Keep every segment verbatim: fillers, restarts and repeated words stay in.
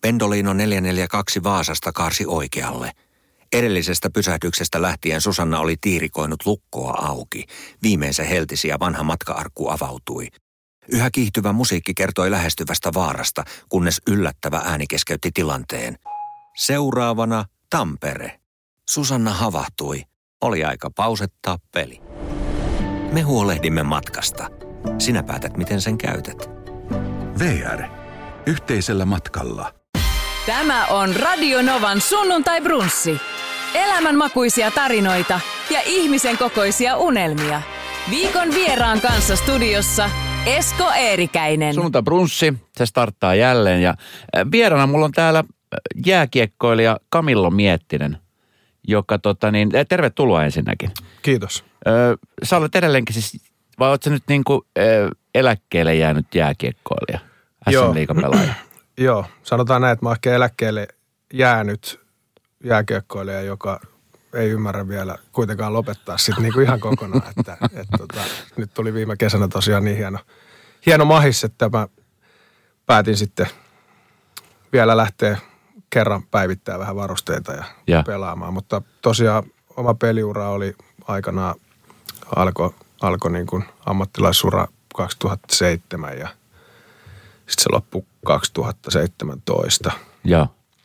Pendolino neljä neljä kaksi Vaasasta kaarsi oikealle. Edellisestä pysähdyksestä lähtien Susanna oli tiirikoinut lukkoa auki. Viimein se heltisi ja vanha matka-arkku avautui. Yhä kiihtyvä musiikki kertoi lähestyvästä vaarasta, kunnes yllättävä ääni keskeytti tilanteen. Seuraavana Tampere. Susanna havahtui. Oli aika pausettaa peli. Me huolehdimme matkasta. Sinä päätät, miten sen käytät. V R. Yhteisellä matkalla. Tämä on Radio Novan sunnuntai-brunssi. Elämänmakuisia tarinoita ja ihmisen kokoisia unelmia. Viikon vieraan kanssa studiossa Esko Eerikäinen. Sunnuntai-brunssi, se starttaa jälleen ja vieraana mulla on täällä jääkiekkoilija Camillo Miettinen, joka tota niin, tervetuloa ensinnäkin. Kiitos. Öö, sä olet edelleenkin siis, vai oot sä nyt niinku öö, eläkkeelle jäänyt jääkiekkoilija, S M-liigapelaaja? Joo, sanotaan näin, että mä oon ehkä eläkkeelle jäänyt jääkiekkoilija, joka ei ymmärrä vielä kuitenkaan lopettaa sitten niinku ihan kokonaan. että, et tota, nyt tuli viime kesänä tosiaan niin hieno, hieno mahis, että mä päätin sitten vielä lähteä kerran päivittää vähän varusteita ja, ja. pelaamaan. Mutta tosiaan oma peliura oli aikanaan, alkoi alko niin kuin ammattilaisura kaksituhattaseitsemän ja sitten se loppui kaksituhattaseitsemäntoista. Ja,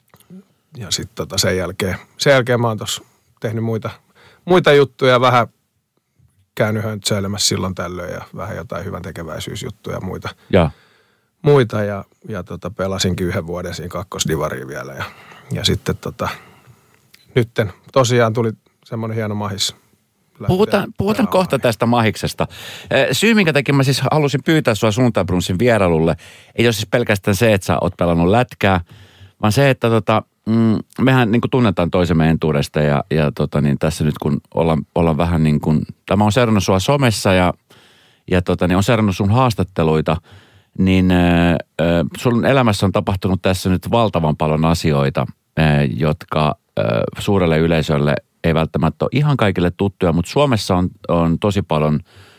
ja sitten tota sen jälkeen, sen jälkeen mä oon tuossa tehnyt muita, muita juttuja, vähän käynyt höntsäilemässä silloin tällöin ja vähän jotain hyvän tekeväisyysjuttuja ja muita. Ja. Muita ja, ja tota, pelasinkin yhden vuoden siinä kakkosdivariin vielä ja, ja sitten tota, nytten tosiaan tuli semmoinen hieno mahis. Puhutaan, puhutaan kohta tästä mahiksesta. Syy, minkä takia mä siis halusin pyytää sua sunnuntai-brunssin vierailulle, ei ole siis pelkästään se, että sä oot pelannut lätkää, vaan se, että tota, mm, mehän niin kuin tunnetaan toisemme entuudesta ja, ja tota, niin tässä nyt kun ollaan, ollaan vähän niin kuin, tämä on seurannut sua somessa ja, ja tota, niin on seurannut sun haastatteluita, niin äh, sun elämässä on tapahtunut tässä nyt valtavan paljon asioita, äh, jotka äh, suurelle yleisölle ei välttämättä ole ihan kaikille tuttuja, mutta Suomessa on, on tosi paljon,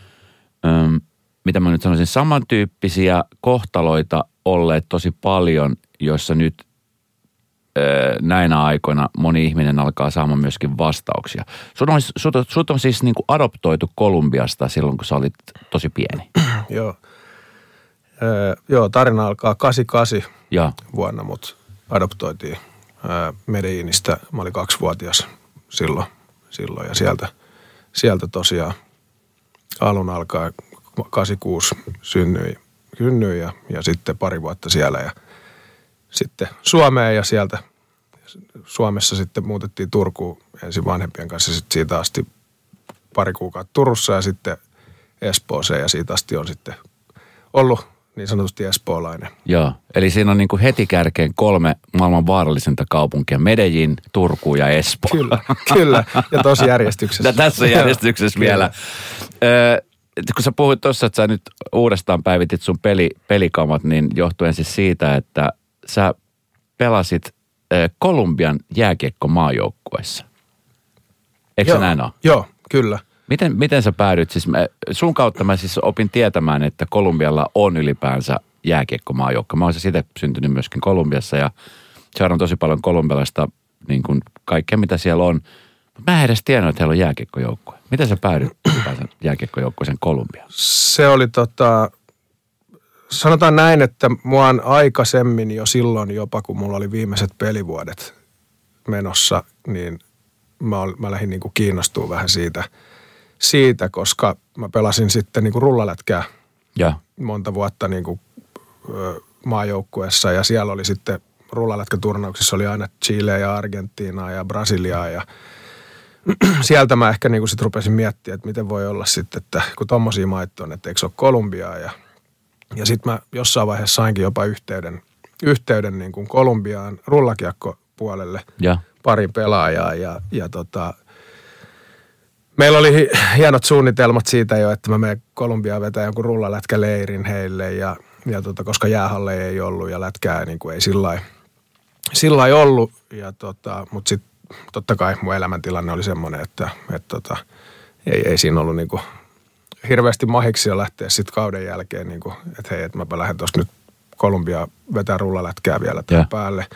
ähm, mitä mä nyt sanoisin, samantyyppisiä kohtaloita olleet tosi paljon, joissa nyt äh, näinä aikoina moni ihminen alkaa saamaan myöskin vastauksia. Sut on, sut, sut on siis niin kuin adoptoitu Kolumbiasta silloin, kun sä olit tosi pieni. Joo. Öö, joo, tarina alkaa kahdeksankymmentäkahdeksan ja. vuonna, mutta adoptoitiin öö, Medellinistä. Mä olin kaksivuotias silloin, silloin ja sieltä, sieltä tosiaan alun alkaa kahdeksankymmentäkuusi synnyin, synnyin ja, ja sitten pari vuotta siellä ja sitten Suomeen ja sieltä Suomessa sitten muutettiin Turkuun ensin vanhempien kanssa sitten siitä asti pari kuukautta Turussa ja sitten Espooseen ja siitä asti on sitten ollut niin sanotusti espoolainen. Joo, eli siinä on niin kuin heti kärkeen kolme maailman vaarallisinta kaupunkia, Medellin, Turku ja Espoo. Kyllä, kyllä. Ja tosi järjestyksessä. Ja tässä järjestyksessä vielä. Ö, kun sä puhuit tuossa, että sä nyt uudestaan päivitit sun peli, pelikamat, niin johtuen siis siitä, että sä pelasit ö, Kolumbian jääkiekko-maajoukkueessa. Eikö Joo, se näin ole? Joo, kyllä. Miten, miten sä päädyit? Siis mä, sun kautta mä siis opin tietämään, että Kolumbialla on ylipäänsä jääkiekko-maajoukko. Mä oon siis itse syntynyt myöskin Kolumbiassa ja seuraan tosi paljon kolumbialaista niin kuin kaikkea, mitä siellä on. Mä en edes tiennyt, että heillä on jääkiekkojoukkue. Miten sä päädyit ylipäänsä jääkiekkojoukkueeseen Kolumbiaan? Se oli tota, sanotaan näin, että mua on aikaisemmin jo silloin jopa, kun mulla oli viimeiset pelivuodet menossa, niin mä, ol, mä lähdin niin kuin kiinnostumaan vähän siitä, siitä, koska mä pelasin sitten niin kuin rullalätkää ja. monta vuotta niin kuin, ö, maajoukkueessa ja siellä oli sitten rullalätkäturnauksissa oli aina Chile ja Argentiinaa ja Brasiliaa ja sieltä mä ehkä niin kuin sit rupesin miettimään, että miten voi olla sitten, että kun tommosia maita on, että eikö se ole Kolumbiaa ja, ja sitten mä jossain vaiheessa sainkin jopa yhteyden, yhteyden niin kuin Kolumbiaan rullakiekkopuolelle ja. pari pelaajaa ja, ja tota, meillä oli hienot suunnitelmat siitä jo, että mä menen Kolumbiaan vetää jonkun rullalätkäleirin heille ja, ja tota, koska jäähalleja ei ollut ja lätkää niin kuin ei sillä lailla ollut. Ja tota, mutta sitten totta kai mun elämäntilanne oli semmoinen, että et tota, ei, ei siinä ollut niin kuin hirveästi mahiksia lähteä sitten kauden jälkeen, niin kuin, että hei, että mäpä lähden tuosta nyt Kolumbia vetää rullalätkää vielä tämän päälle.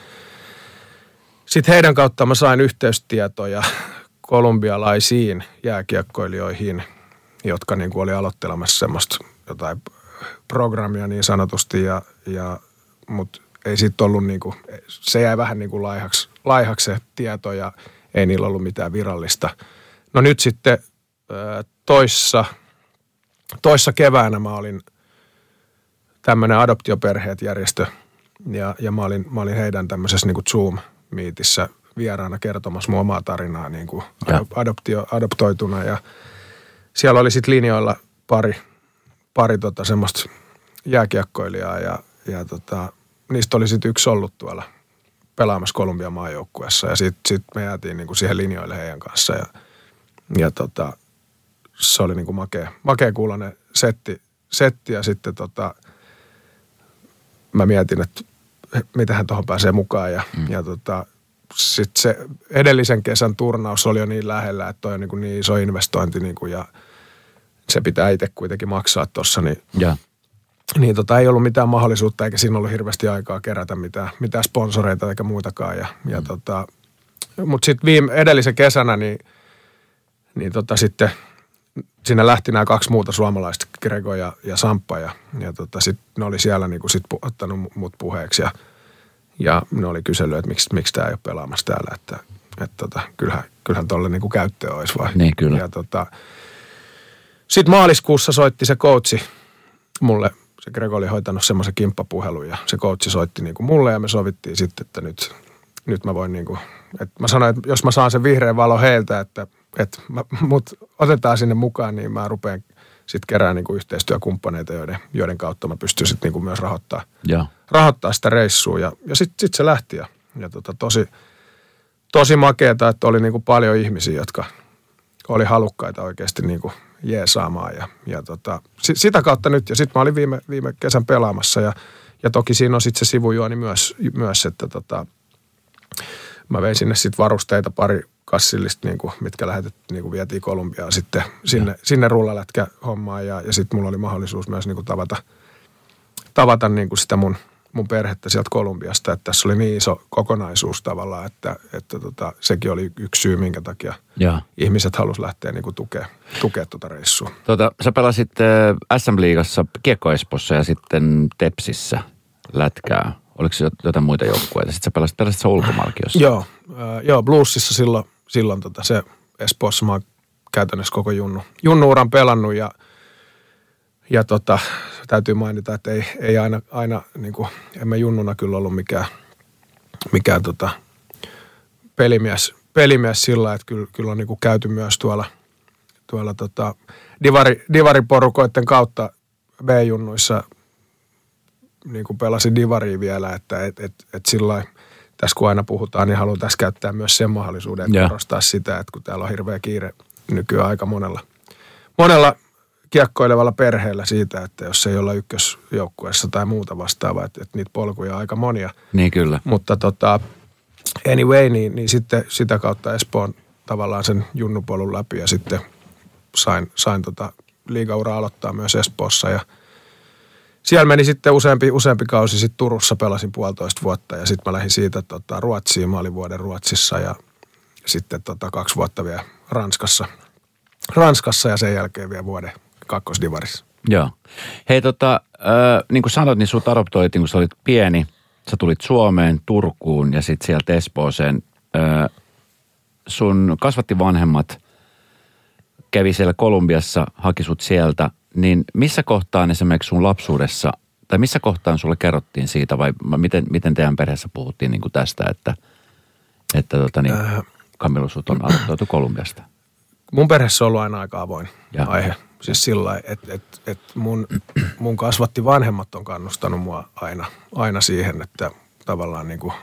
Sitten heidän kautta mä sain yhteystietoja kolumbialaisiin jääkiekkoilijoihin, jotka niin kuin oli aloittelemassa semmoista jotain programmia niin sanotusti, ja, ja, mutta ei siitä ollut niin kuin, se jäi vähän niin kuin laihaksi, laihaksi se tieto ja ei niillä ollut mitään virallista. No nyt sitten toissa, toissa keväänä mä olin tämmöinen Adoptioperheet järjestö ja, ja mä, olin, mä olin heidän tämmöisessä niin kuin Zoom-miitissä vieraana kertomassa mun omaa tarinaa niin kuin adoptio, adoptoituna ja siellä oli sitten linjoilla pari, pari tota semmoista jääkiekkoilijaa ja, ja tota, niistä oli sitten yksi ollut tuolla pelaamassa Kolumbian maajoukkueessa ja sitten sit me jäätiin niinku siihen linjoille heidän kanssa ja, ja tota, se oli niinku makea, makea kuuloinen setti, setti ja sitten tota, mä mietin, että mitähän tuohon pääsee mukaan ja, mm. ja tota, sitten se edellisen kesän turnaus oli jo niin lähellä, että toi on niinku niin iso investointi niinku ja se pitää itse kuitenkin maksaa tuossa, niin, ja. niin tota, ei ollut mitään mahdollisuutta eikä siinä ollut hirveästi aikaa kerätä mitään, mitään sponsoreita eikä muutakaan. Ja, mm. ja tota, mutta sitten viime edellisen kesänä niin, niin tota sitten siinä lähti nämä kaksi muuta suomalaista, Grego ja, ja Samppa ja, ja tota, sitten ne oli siellä niinku sit ottanut mut puheeksi ja, ja ne oli kysellyt, että miksi, miksi tämä ei ole pelaamassa täällä, että et tota, kyllähän, kyllähän tuolle niinku käyttöä olisi vai. Niin kyllä. Ja tota, sitten maaliskuussa soitti se coachi mulle, se Grego oli hoitanut semmoisen kimppapuhelun ja se coachi soitti niinku mulle ja me sovittiin sitten, että nyt, nyt mä voin niinku, että mä sanoin, että jos mä saan sen vihreän valo heiltä, että, että mä, mut otetaan sinne mukaan, niin mä rupean sitten kerään niinku yhteistyökumppaneita, joiden, joiden kautta mä pystyn sitten niinku myös rahoittaa, rahoittaa sitä reissua ja, ja sitten sit se lähti ja, ja tota, tosi, tosi makeeta, että oli niinku paljon ihmisiä, jotka oli halukkaita oikeasti niinku jeesaamaan ja, ja tota, sitä kautta nyt ja sitten mä olin viime, viime kesän pelaamassa ja, ja toki siinä on sitten se sivujuoni myös, myös että tota, mä vein sinne sitten varusteita pari kassillista, niinku, mitkä lähetettiin, niinku vietiin Kolumbiaan sitten sinne, sinne rullalätkä hommaan ja, ja sitten mulla oli mahdollisuus myös niinku tavata, tavata niinku sitä mun, mun perhettä sieltä Kolumbiasta, että tässä oli niin iso kokonaisuus tavallaan, että, että tota, sekin oli yksi syy, minkä takia ja. ihmiset halusi lähteä niinku tukea, tukea tuota reissua. Tota, sä pelasit äh, S M-liigassa Kiekko Espoossa ja sitten Tepsissä lätkää. Oliko se jotain muita joukkueita? Sitten sä pelasit, pelasit sä ulkomaallakin jossain? Joo, äh, joo, Bluesissa silloin, silloin tota, se Espoossa mä oon käytännössä koko junnu, junnu-uran pelannut ja Ja tota, täytyy mainita, että ei, ei aina, aina niin kuin, emme junnuna kyllä ollut mikään, mikään tota, pelimies, pelimies sillä, että kyllä, kyllä on niin kuin käyty myös tuolla, tuolla tota, divari, divariporukoiden kautta B-junnuissa, niin kuin pelasin divaria vielä, että et, et, et sillä tässä kun aina puhutaan, niin haluan tässä käyttää myös sen mahdollisuuden, että yeah. korostaa sitä, että kun täällä on hirveä kiire nykyään aika monella, monella kiekkoilevalla perheellä siitä, että jos ei olla ykkösjoukkueessa tai muuta vastaavaa, että, että niitä polkuja on aika monia. Niin kyllä. Mutta tota, anyway, niin, niin sitten sitä kautta Espoon tavallaan sen junnupolun läpi ja sitten sain, sain tota liigauraa aloittaa myös Espoossa ja siellä meni sitten useampi, useampi kausi, sitten Turussa pelasin puolitoista vuotta ja sitten mä lähdin siitä tota, Ruotsiin, mä olin vuoden Ruotsissa ja sitten tota, kaksi vuotta vielä Ranskassa, Ranskassa ja sen jälkeen vielä vuoden kakkosdivarissa. Joo. Hei tota, äh, niin kuin sanoit, niin sut adoptoitiin, kun sä olit pieni. Sä tulit Suomeen, Turkuun ja sitten sieltä Espooseen. Äh, sun kasvattivanhemmat kävi siellä Kolumbiassa, haki sut sieltä. Niin missä kohtaan esimerkiksi sun lapsuudessa, tai missä kohtaan sulle kerrottiin siitä, vai miten, miten teidän perheessä puhuttiin niin kuin tästä, että, että tota niin, äh, Camilo sut on adoptoitu Kolumbiasta? Mun perheessä on ollut aina aika avoin ja. aihe. Siis sillä lailla, että et, et mun, mun kasvatti vanhemmat on kannustanut mua aina, aina siihen, että tavallaan niin kuin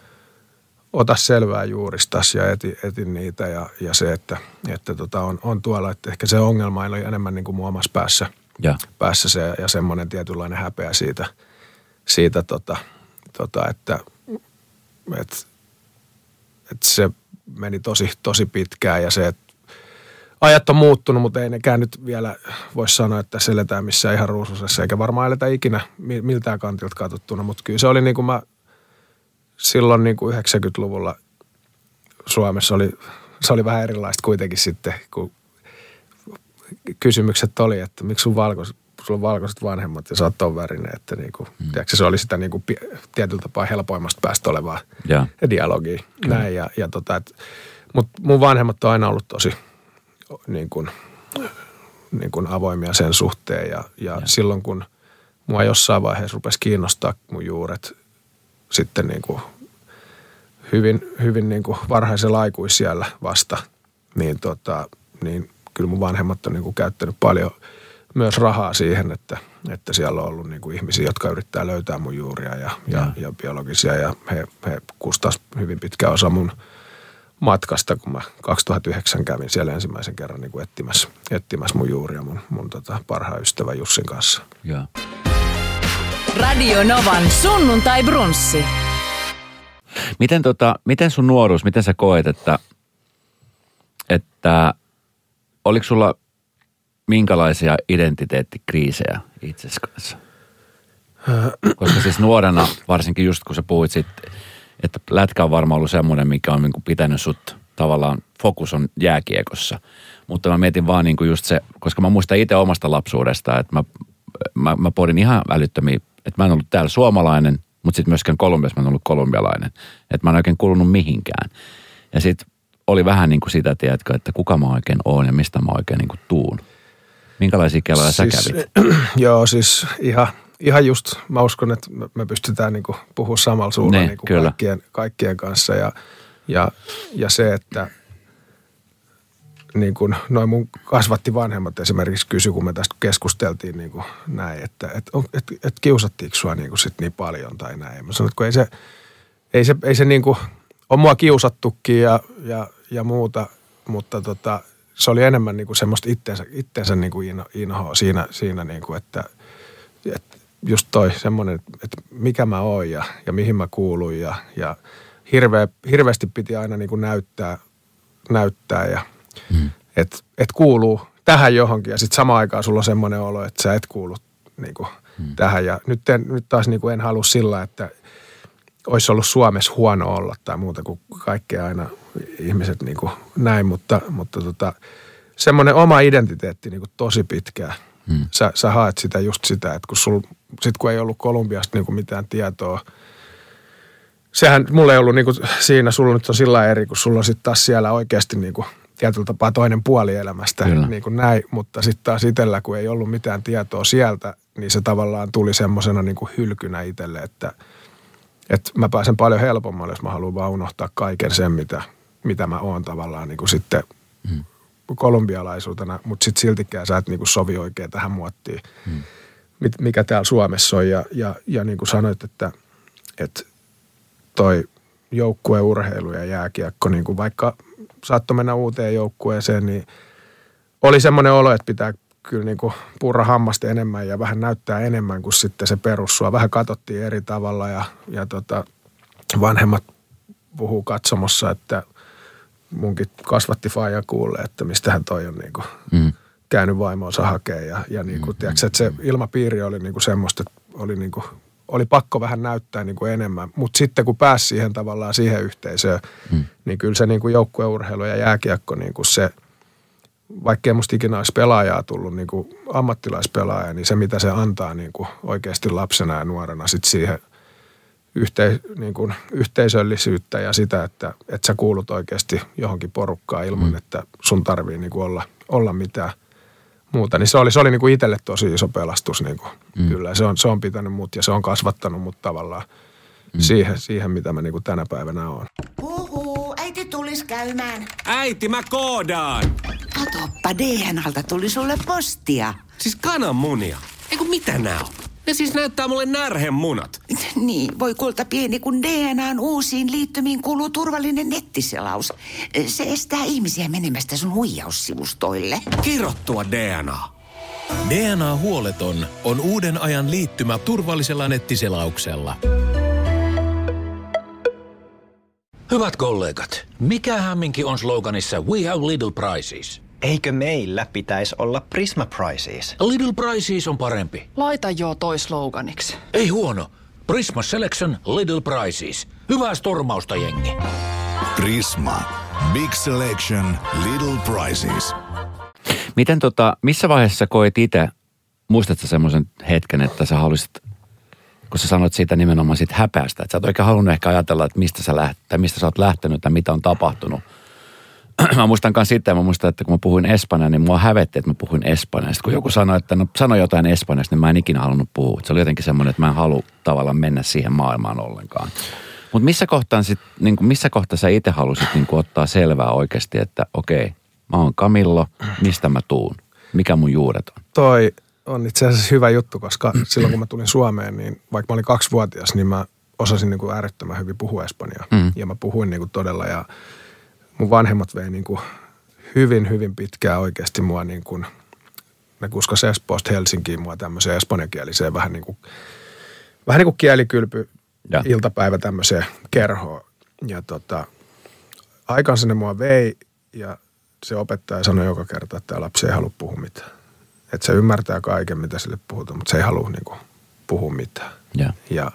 ota selvää juuristas ja eti, etin niitä ja, ja se, että, että tota on, on tuolla, että ehkä se ongelma oli enemmän niin kuin mun omassa päässä, ja. päässä se ja semmoinen tietynlainen häpeä siitä, siitä tota, tota, että, että, että se meni tosi, tosi pitkään ja se, että ajat on muuttunut, mutta ei nekään nyt vielä voi sanoa, että tässä eletään missään ihan ruususessa, eikä varmaan eletä ikinä miltään kantilta katsottuna, mutta kyllä se oli niin kuin mä silloin niin kuin yhdeksänkymmentäluvulla Suomessa oli, se oli vähän erilaista kuitenkin sitten, kun kysymykset oli, että miksi sun valkoiset, sulla on valkoiset vanhemmat ja sä oot ton värinen, että niin kuin, mm. tiedätkö, se oli sitä niin kuin tietyllä tapaa helpoimmasta päästä olevaa ja. dialogia. Mm. Näin, ja, ja tota, mutta mun vanhemmat on aina ollut tosi niin kuin, niin kuin avoimia sen suhteen ja, ja, ja silloin kun mua jossain vaiheessa rupesi kiinnostaa mun juuret sitten niin kuin hyvin, hyvin niin kuin varhaisella aikuisiällä vasta, niin, tota, niin kyllä mun vanhemmat on niin kuin käyttänyt paljon myös rahaa siihen, että, että siellä on ollut niin kuin ihmisiä, jotka yrittää löytää mun juuria ja, ja, ja. ja biologisia ja he, he kustas hyvin pitkä osa mun matkasta, kun mä kaksituhattayhdeksän kävin siellä ensimmäisen kerran niin kuin etsimässä, etsimässä mun juuria mun, mun tota parhaan ystävän Jussin kanssa. Ja. Radio Novan sunnuntai brunssi. Miten, tota, miten sun nuoruus, miten sä koet, että, että oliko sulla minkälaisia identiteettikriisejä itsesi kanssa? Koska siis nuorena, varsinkin just kun sä puhuit sit, että lätkä on varmaan ollut semmoinen, mikä on niinku pitänyt sut tavallaan, fokus on jääkiekossa. Mutta mä mietin vaan niinku just se, koska mä muistan itse omasta lapsuudesta, että mä, mä, mä pohdin ihan älyttömiä, että mä en ollut täällä suomalainen, mutta sitten myöskään Kolumbiassa mä en ollut kolumbialainen. Että mä en oikein kuulunut mihinkään. Ja sitten oli vähän niin kuin sitä, tiedätkö, että kuka mä oikein oon ja mistä mä oikein niin kuin tuun. Minkälaisia keloja siis, sä kävit? Joo, siis ihan, ihan just, mä uskon, että me pystytään niin kuin puhumaan samalla suulla niin, niin kuin kaikkien, kaikkien kanssa. Ja, ja, ja se, että niin kuin noin mun kasvatti vanhemmat esimerkiksi kysyi, kun me tästä keskusteltiin niin kuin näin, että et, et, et kiusattiinko sua niin kuin sit niin paljon tai näin. Mä sanoin, että kun ei se, ei se, ei se niin kuin, on mua kiusattukin ja, ja, ja muuta, mutta tota, se oli enemmän niin kuin semmoista itteensä, itteensä niin kuin inhoa siinä, siinä niin kuin, että, että just toi semmoinen, että mikä mä oon ja, ja mihin mä kuulun ja, ja hirveä, hirveästi piti aina niin kuin näyttää, näyttää ja Hmm. Että et kuuluu tähän johonkin ja sitten samaan aikaan sulla on semmoinen olo, että sä et kuulu niinku hmm. tähän. Ja nyt, en, nyt taas niinku en halua sillä, että olisi ollut Suomessa huono olla tai muuta kuin kaikkea aina ihmiset niinku näin. Mutta, mutta tota, semmoinen oma identiteetti niinku tosi pitkään. Hmm. Sä, sä haet sitä just sitä, että kun, sul, sit kun ei ollut Kolumbiasta niinku mitään tietoa. Sehän mulla ei ollut niinku siinä, sulla nyt on sillä eri, kun sulla on sitten taas siellä oikeasti niinku tietyllä tapaa toinen puoli elämästä, Kyllä. niin kuin näin, mutta sitten taas itsellä, kun ei ollut mitään tietoa sieltä, niin se tavallaan tuli semmoisena niin kuin hylkynä itselle, että, että mä pääsen paljon helpommalle, jos mä haluan vaan unohtaa kaiken sen, mitä, mitä mä oon tavallaan niin kuin sitten hmm. kolumbialaisuutena, mutta sitten siltikään sä et niin kuin sovi oikein tähän muottiin, hmm. mikä täällä Suomessa on. Ja, ja, ja niin kuin sanoit, että, että toi joukkueurheilu ja jääkiekko, niin kuin vaikka saattoi mennä uuteen joukkueeseen, niin oli semmoinen olo, että pitää kyllä niin kuin purra hammasta enemmän ja vähän näyttää enemmän kuin sitten se perussua. Vähän katsottiin eri tavalla ja, ja tota, vanhemmat puhuu katsomossa, että munkin kasvatti faija kuulee, että mistähän toi on niin kuin mm. käynyt vaimoonsa hakemaan. Ja, ja niin kuin, mm. tiedätkö, että se ilmapiiri oli niin kuin semmoista, että oli niin kuin oli pakko vähän näyttää niin kuin enemmän, mutta sitten kun pääsi siihen tavallaan siihen yhteisöön, hmm. niin kyllä se niin kuin joukkueurheilu ja jääkiekko, niin kuin se, vaikkei musta ikinä olisi pelaajaa tullut, niin kuin ammattilaispelaaja, niin se mitä se antaa niin kuin oikeasti lapsena ja nuorena sit siihen yhteis, niin kuin yhteisöllisyyttä ja sitä, että, että sä kuulut oikeasti johonkin porukkaan ilman, hmm. että sun tarvii niin kuin olla, olla mitään muuta, niin se oli, se oli niin kuin itselle tosi iso pelastus niin kuin. Mm. Kyllä. Se on, se on pitänyt mut ja se on kasvattanut mut tavallaan mm. siihen, siihen, mitä mä niin kuin tänä päivänä oon. Huhuu, äiti tulis käymään. Äiti, mä koodaan. Katoppa, D N A:lta tuli sulle postia. Siis kananmunia. Eiku mitä nää on? Ne siis näyttää mulle närhemunat. Niin, voi kulta pieni, kun D N A:n uusiin liittymiin kuuluu turvallinen nettiselaus. Se estää ihmisiä menemästä sun huijaussivustoille. Kirottua D N A. D N A-huoleton on uuden ajan liittymä turvallisella nettiselauksella. Hyvät kollegat, mikä hämminki on sloganissa We have little prices? Eikö meillä pitäisi olla Prisma Prices? Little Prices on parempi. Laita joo toi sloganiksi. Ei huono. Prisma Selection Little Prices. Hyvää stormausta, jengi. Prisma. Big Selection, Little Prices. Miten tota, missä vaiheessa koet itse, muistatko semmoisen hetken, että sä haluaisit, kun sä sanoit siitä nimenomaan siitä häpeästä, että sä oot oikein halunnut ehkä ajatella, että mistä sä, läht, tai mistä sä oot lähtenyt tai mitä on tapahtunut. Mä muistan myös sitä, mä muistan, että kun mä puhuin espanjaa, niin mua hävetti, että mä puhuin espanjaa. Sitten kun joku sanoi, että no sano jotain espanjasta, niin mä en ikinä halunnut puhua. Se oli jotenkin semmoinen, että mä en halua tavallaan mennä siihen maailmaan ollenkaan. Mutta missä kohtaa, sit, niin kuin, missä kohtaa sä itse halusit niin kuin ottaa selvää oikeasti, että okei, mä oon Camillo, mistä mä tuun? Mikä mun juuret on? Toi on itse asiassa hyvä juttu, koska silloin kun mä tulin Suomeen, niin vaikka mä olin kaksivuotias, niin mä osasin niin kuin äärettömän hyvin puhua espanjaa. Mm. Ja mä puhuin niin kuin todella ja mun vanhemmat vei niin kuin hyvin, hyvin pitkään oikeasti mua niin kuin, ne kuskas Espoosta Helsinkiin mua tämmöiseen espanjakieliseen vähän niin kuin, vähän niin kuin kielikylpy ja iltapäivä tämmöiseen kerhoon. Ja tota, aikansa ne mua vei ja se opettaja sanoi joka kerta, että tämä lapsi ei halua puhua mitään. Että se ymmärtää kaiken, mitä sille puhutaan, mutta se ei halua niin kuin puhua mitään. Ja, ja,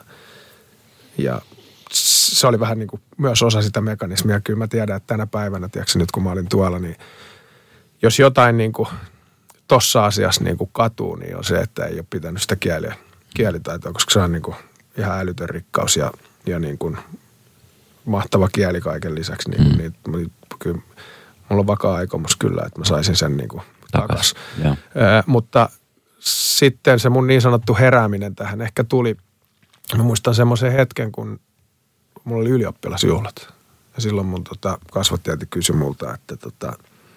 ja se oli vähän niin kuin myös osa sitä mekanismia. Kyllä mä tiedän, että tänä päivänä, tiedätkö nyt kun mä olin tuolla, niin jos jotain niin kuin tossa asiassa niin kuin katuu, niin on se, että ei ole pitänyt sitä kieliä, kielitaitoa, koska se on niin kuin ihan älytön rikkaus ja, ja niin kuin mahtava kieli kaiken lisäksi. Niin, mm. niin, niin, kyllä mulla on vakaa aikomus kyllä, että mä saisin sen niin kuin takas. Ö, mutta sitten se mun niin sanottu herääminen tähän ehkä tuli, mä muistan semmoisen hetken, kun mulla oli ylioppilasjuhlat. Ja silloin mun tota, kasvattiäiti kysyi multa, että, tota,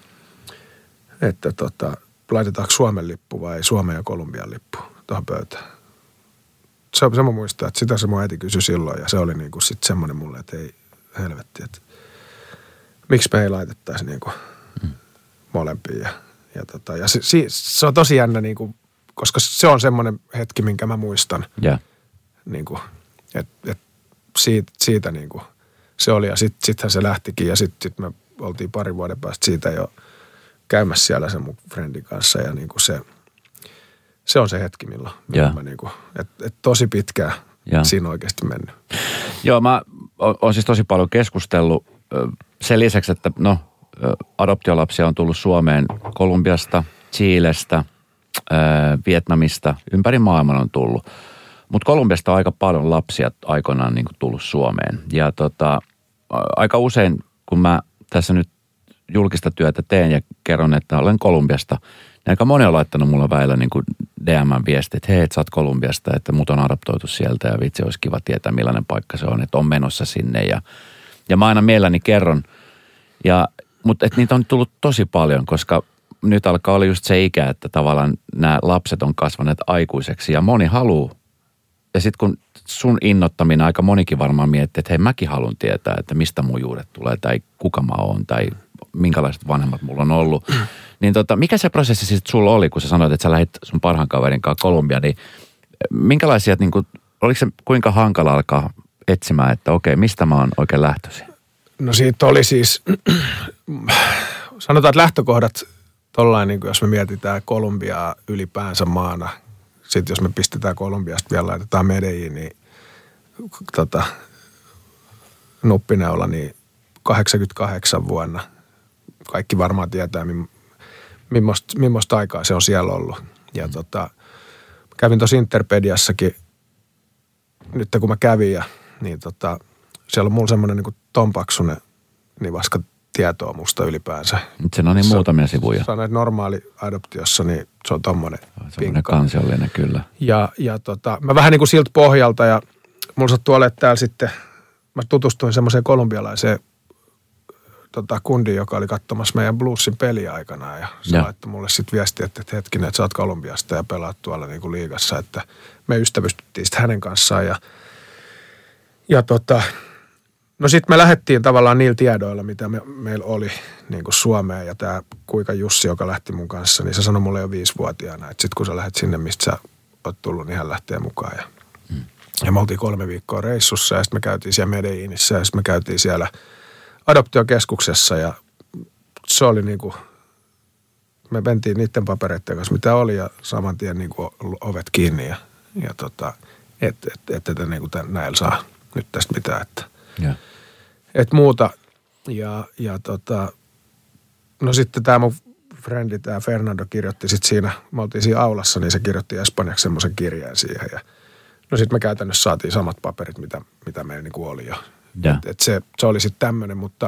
että tota, laitetaanko Suomen lippu vai Suomen ja Kolumbian lippu tuohon pöytään. Se, se mä muistan, että sitä se mun äiti kysyi silloin ja se oli niinku sit semmoinen mulle, että ei helvetti, että miksi me ei laitettaisi niinku mm. molempiin. Ja, ja, tota, ja se, se on tosi jännä, niinku, koska se on semmoinen hetki, minkä mä muistan. Yeah. Niinku, että et siitä, siitä niinku se oli ja sitten sittenhän se lähtikin ja sitten sit me oltiin parin vuoden päästä siitä jo käymässä siellä sen mun friendin kanssa ja niinku se, se on se hetki, milloin yeah. mä niinku, että et tosi pitkään yeah. siinä oikeasti mennyt. Joo, mä oon siis tosi paljon keskustellut sen lisäksi, että no adoptiolapsia on tullut Suomeen Kolumbiasta, Chilestä, Vietnamista, ympäri maailman on tullut. Mutta Kolumbiasta on aika paljon lapsia aikoinaan niin kuin tullut Suomeen. Ja tota, aika usein, kun mä tässä nyt julkista työtä teen ja kerron, että olen Kolumbiasta, niin aika moni on laittanut mulle väillä niin kuin D M-viesti, että hei, et sä oot Kolumbiasta, että mut on adoptoitu sieltä ja vitsi, olisi kiva tietää, millainen paikka se on, että on menossa sinne. Ja, ja mä aina mielelläni kerron, ja, mutta et niitä on tullut tosi paljon, koska nyt alkaa olla just se ikä, että tavallaan nämä lapset on kasvaneet aikuiseksi ja moni haluaa. Ja sitten kun sun innottaminen, aika monikin varmaan miettii, että hei, mäkin haluan tietää, että mistä mun juuret tulee tai kuka mä oon tai minkälaiset vanhemmat mulla on ollut. Mm. Niin tota, mikä se prosessi sitten sulla oli, kun sä sanoit, että sä lähdit sun parhaan kaverin kanssa Kolumbiaan, niin minkälaisia, niin kuin, oliko se kuinka hankala alkaa etsimään, että okei, mistä mä oon oikein lähtöisin? No siitä oli siis, sanotaan, että lähtökohdat tollain, niin kuin jos me mietitään Kolumbiaa ylipäänsä maana, sitten jos me pistetään Kolumbiasta vielä, laitetaan Medellin, niin tota, nuppineulla, niin kahdeksankymmentäkahdeksan vuonna. Kaikki varmaan tietää, millaista, millaista aikaa se on siellä ollut. Ja tota, kävin tuossa Interpediassakin, nyt kun mä kävin, ja, niin tota, siellä on mulla semmoinen niin kuin tompaksunen nivaska tietoa musta ylipäänsä. Nyt sen on niin muutamia sivuja. Sanoin, että normaali adoptiossa, niin se on tommoinen pinkka. Semmoinen kansiollinen, kyllä. Ja, ja tota, mä vähän niin kuin siltä pohjalta, ja mulla sattui olemaan täällä sitten, mä tutustuin semmoiseen kolumbialaiseen tota, kundiin, joka oli katsomassa meidän Bluesin peliä aikanaan, ja se ja. laittoi mulle sitten viestiä, että, että hetkinen, että sä oot Kolumbiasta ja pelaat tuolla niin kuin liigassa, että me ystävystyttiin sitten hänen kanssaan, ja, ja tota, no sitten me lähdettiin tavallaan niillä tiedoilla, mitä me, meillä oli niin kuin Suomeen, ja tämä Kuika Jussi, joka lähti mun kanssa, niin se sanoi mulle jo viisivuotiaana, että sitten kun sä lähdet sinne, mistä sä oot tullut, niin hän lähtee mukaan. Ja, hmm. ja me oltiin kolme viikkoa reissussa, ja sitten me käytiin siellä Medellinissä, ja sitten me käytiin siellä adoptiokeskuksessa, ja se oli niin kuin me mentiin niiden papereiden kanssa, mitä oli, ja saman tien niin kuin ovet kiinni, ja, ja tota, että et, et, et, niin kuin näillä saa nyt tästä mitään, että ja. et muuta. Ja, ja tota, no sitten tämä mun frendi, tämä Fernando kirjoitti sitten siinä, me oltiin siinä aulassa, niin se kirjoitti espanjaksi semmoisen kirjeen siihen, ja no sitten me käytännössä saatiin samat paperit, mitä, mitä meillä niin kuin oli jo. Et, et se, se oli sitten tämmöinen, mutta